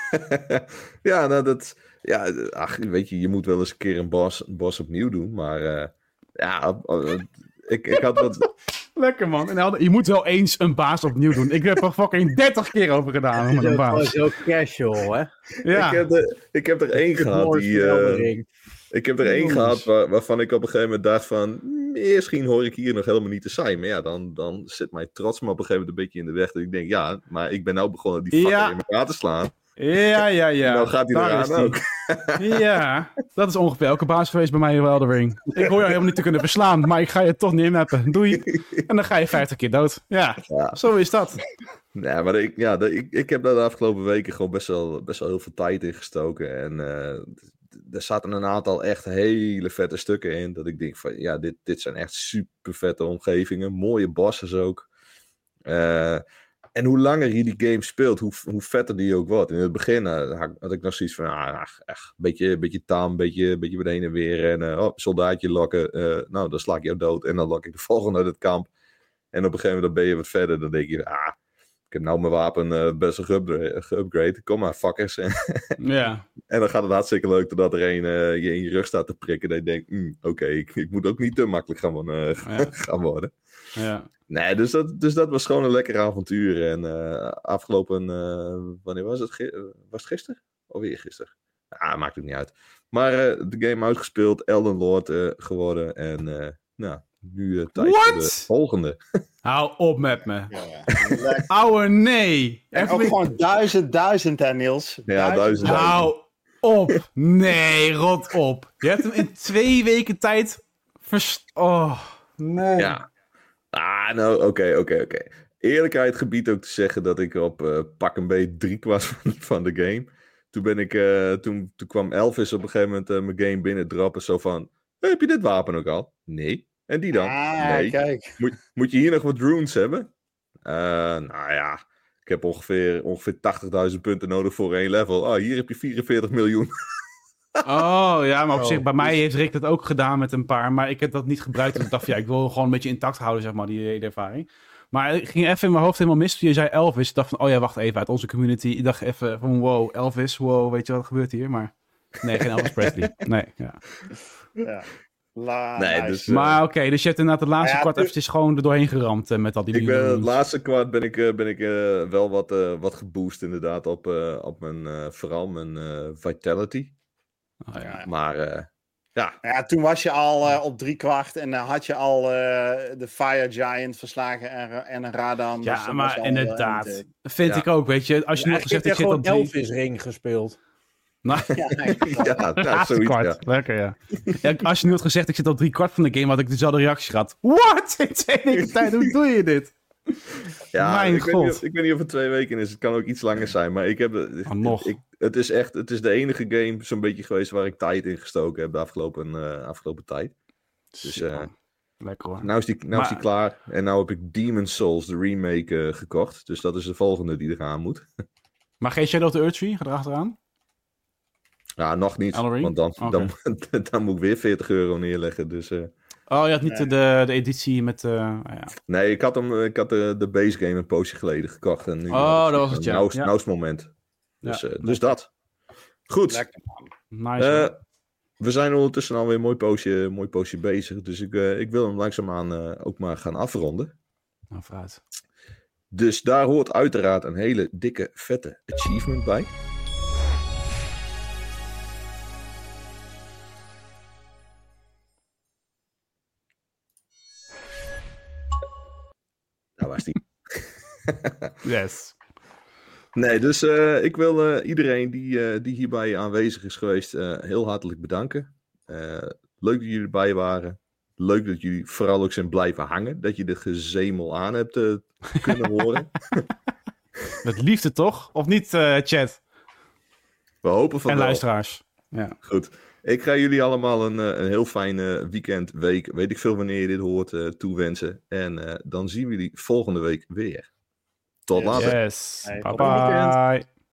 Ja, nou dat... Ja, ach, weet je, je moet wel eens een keer een boss, een boss opnieuw doen. Maar uh, ja, uh, ik, ik had wat... Lekker, man. En je moet wel eens een baas opnieuw doen. Ik heb er fucking dertig keer over gedaan met een baas. Zo casual, hè? Ja. Ik heb er, ik heb er één gehad die... Uh, ik heb er één gehad waar, waarvan ik op een gegeven moment dacht van... Misschien hoor ik hier nog helemaal niet te zijn. Maar ja, dan, dan zit mijn trots me op een gegeven moment een beetje in de weg. Dat ik denk, ja, maar ik ben nou begonnen die fucker ja. in elkaar te slaan. Ja, ja, ja. Nou gaat hij eraan ook. Ja, dat is ongeveer elke baas geweest bij mij in Elden Ring. Ik hoor jou helemaal niet te kunnen verslaan, maar ik ga je toch neermappen. Doei. En dan ga je vijftig keer dood. Ja, ja. Zo is dat. Ja, maar ik, ja, de, ik, ik heb daar de afgelopen weken gewoon best wel, best wel heel veel tijd in gestoken. En uh, er zaten een aantal echt hele vette stukken in. Dat ik denk van, ja, dit, dit zijn echt super vette omgevingen. Mooie bosses ook. Uh, En hoe langer je die game speelt, hoe, hoe vetter die ook wordt. In het begin uh, had ik nog zoiets van, ah, ach, ach, beetje, beetje taam, beetje, beetje heen en weer. En uh, oh, soldaatje lokken, uh, nou, dan sla ik jou dood. En dan lok ik de volgende uit het kamp. En op een gegeven moment ben je wat verder. Dan denk je, ah, ik heb nou mijn wapen uh, best wel geupgrade. Kom maar, fuckers. Ja. En dan gaat het hartstikke leuk totdat er een uh, je in je rug staat te prikken. Dat je denkt, mm, oké, okay, ik, ik moet ook niet te makkelijk gaan, uh, ja. gaan worden. Ja. Nee, dus dat, dus dat was gewoon een lekker avontuur. En uh, afgelopen, uh, wanneer was het? Ge- was het gisteren? Of weer gisteren? Ja, maakt het niet uit. Maar uh, de game uitgespeeld, Elden Lord uh, geworden. En uh, nou, nu uh, tijd What? voor de volgende. Hou op met me. Ja, ja. Ouwe, nee. En Even ook met... gewoon duizend, duizend hè Niels? Ja, duizend. Hou op. Nee, rot op. Je hebt hem in twee weken tijd... Verst... Oh, nee. Ja. Ah, nou, oké, okay, oké, okay, oké. Okay. Eerlijkheid gebiedt ook te zeggen dat ik op uh, pak een beetje drie kwart van, van de game. Toen ben ik, uh, toen, toen kwam Elvis op een gegeven moment uh, mijn game binnen droppen. Zo van, hey, heb je dit wapen ook al? Nee. En die dan? Ah, nee. Kijk. Moet, moet je hier nog wat runes hebben? Uh, nou ja, ik heb ongeveer, ongeveer tachtigduizend punten nodig voor één level. Oh, hier heb je vierenveertig miljoen. Oh, ja, maar op oh, zich, bij dus... mij heeft Rick dat ook gedaan met een paar, maar ik heb dat niet gebruikt. Dus ik dacht, ja, ik wil gewoon een beetje intact houden, zeg maar, die, die ervaring. Maar ik ging even in mijn hoofd helemaal mis. Je zei Elvis. Ik dacht van, oh ja, wacht even, uit onze community. Ik dacht even van, wow, Elvis, wow, weet je wat er gebeurt hier? Maar nee, geen Elvis Presley. Nee, ja. Ja. La, nee, nice. dus, uh... Maar oké, okay, dus je hebt inderdaad het laatste ja, kwart dus... eventjes gewoon er doorheen geramd uh, met al die... Ik ben, het laatste kwart ben ik, uh, ben ik uh, wel wat, uh, wat geboost inderdaad op, uh, op mijn, uh, vooral mijn uh, vitality. Oh, ja. Maar uh, ja. ja, toen was je al uh, op drie kwart en uh, had je al uh, de Fire Giant verslagen en, en een Radan. Ja, dus maar al, inderdaad. Uh, vind ja. ik ook, weet je. Als je ja, nu had gezegd, ik ik zit heb op gewoon drie... Elvis Ring gespeeld. Nou, ja, ja, nou, laatste zoiets, kwart. ja. Lekker, ja. ja. Als je nu had gezegd, ik zit op drie kwart van de game, had ik dezelfde reactie gehad. What? In twee weken tijd, hoe doe je dit? Ja, Mijn ik, god. weet niet of, ik weet niet of het twee weken is. Het kan ook iets langer zijn. Maar ik heb... Oh, nog. Ik, het is echt... Het is de enige game zo'n beetje geweest waar ik tijd in gestoken heb de afgelopen, uh, afgelopen tijd. Dus uh, lekker hoor. Nou is die, nou maar... is die klaar. En nou heb ik Demon's Souls, de remake, uh, gekocht. Dus dat is de volgende die eraan moet. Maar geen Shadow of the Earth Tree? Gaat er achteraan? Ja, nog niet. Ellery? Want dan, okay. dan, dan moet ik weer veertig euro neerleggen. Dus... Uh... Oh, je had niet nee. de, de editie met... Uh, oh ja. Nee, ik had, hem, ik had de, de base game een poosje geleden gekocht. En nu oh, dat was het, ja. Nou, ja. nou is het moment. Dus, ja, uh, dus dat. Goed. Lekker, nice, uh, we zijn ondertussen alweer een mooi poosje, mooi poosje bezig. Dus ik, uh, ik wil hem langzaamaan uh, ook maar gaan afronden. Nou, vooruit. Dus daar hoort uiteraard een hele dikke, vette achievement bij. Daar was die. Yes. Nee, dus uh, ik wil uh, iedereen die, uh, die hierbij aanwezig is geweest uh, heel hartelijk bedanken. Uh, leuk dat jullie erbij waren. Leuk dat jullie vooral ook zijn blijven hangen. Dat je de gezemel aan hebt uh, kunnen horen. Met liefde toch? Of niet, uh, chat? We hopen van En wel. luisteraars. Ja. Goed. Ik ga jullie allemaal een, een heel fijne weekend, week, weet ik veel wanneer je dit hoort, uh, toewensen. En uh, dan zien we jullie volgende week weer. Tot later. Yes. Hey, Bye tot het bye.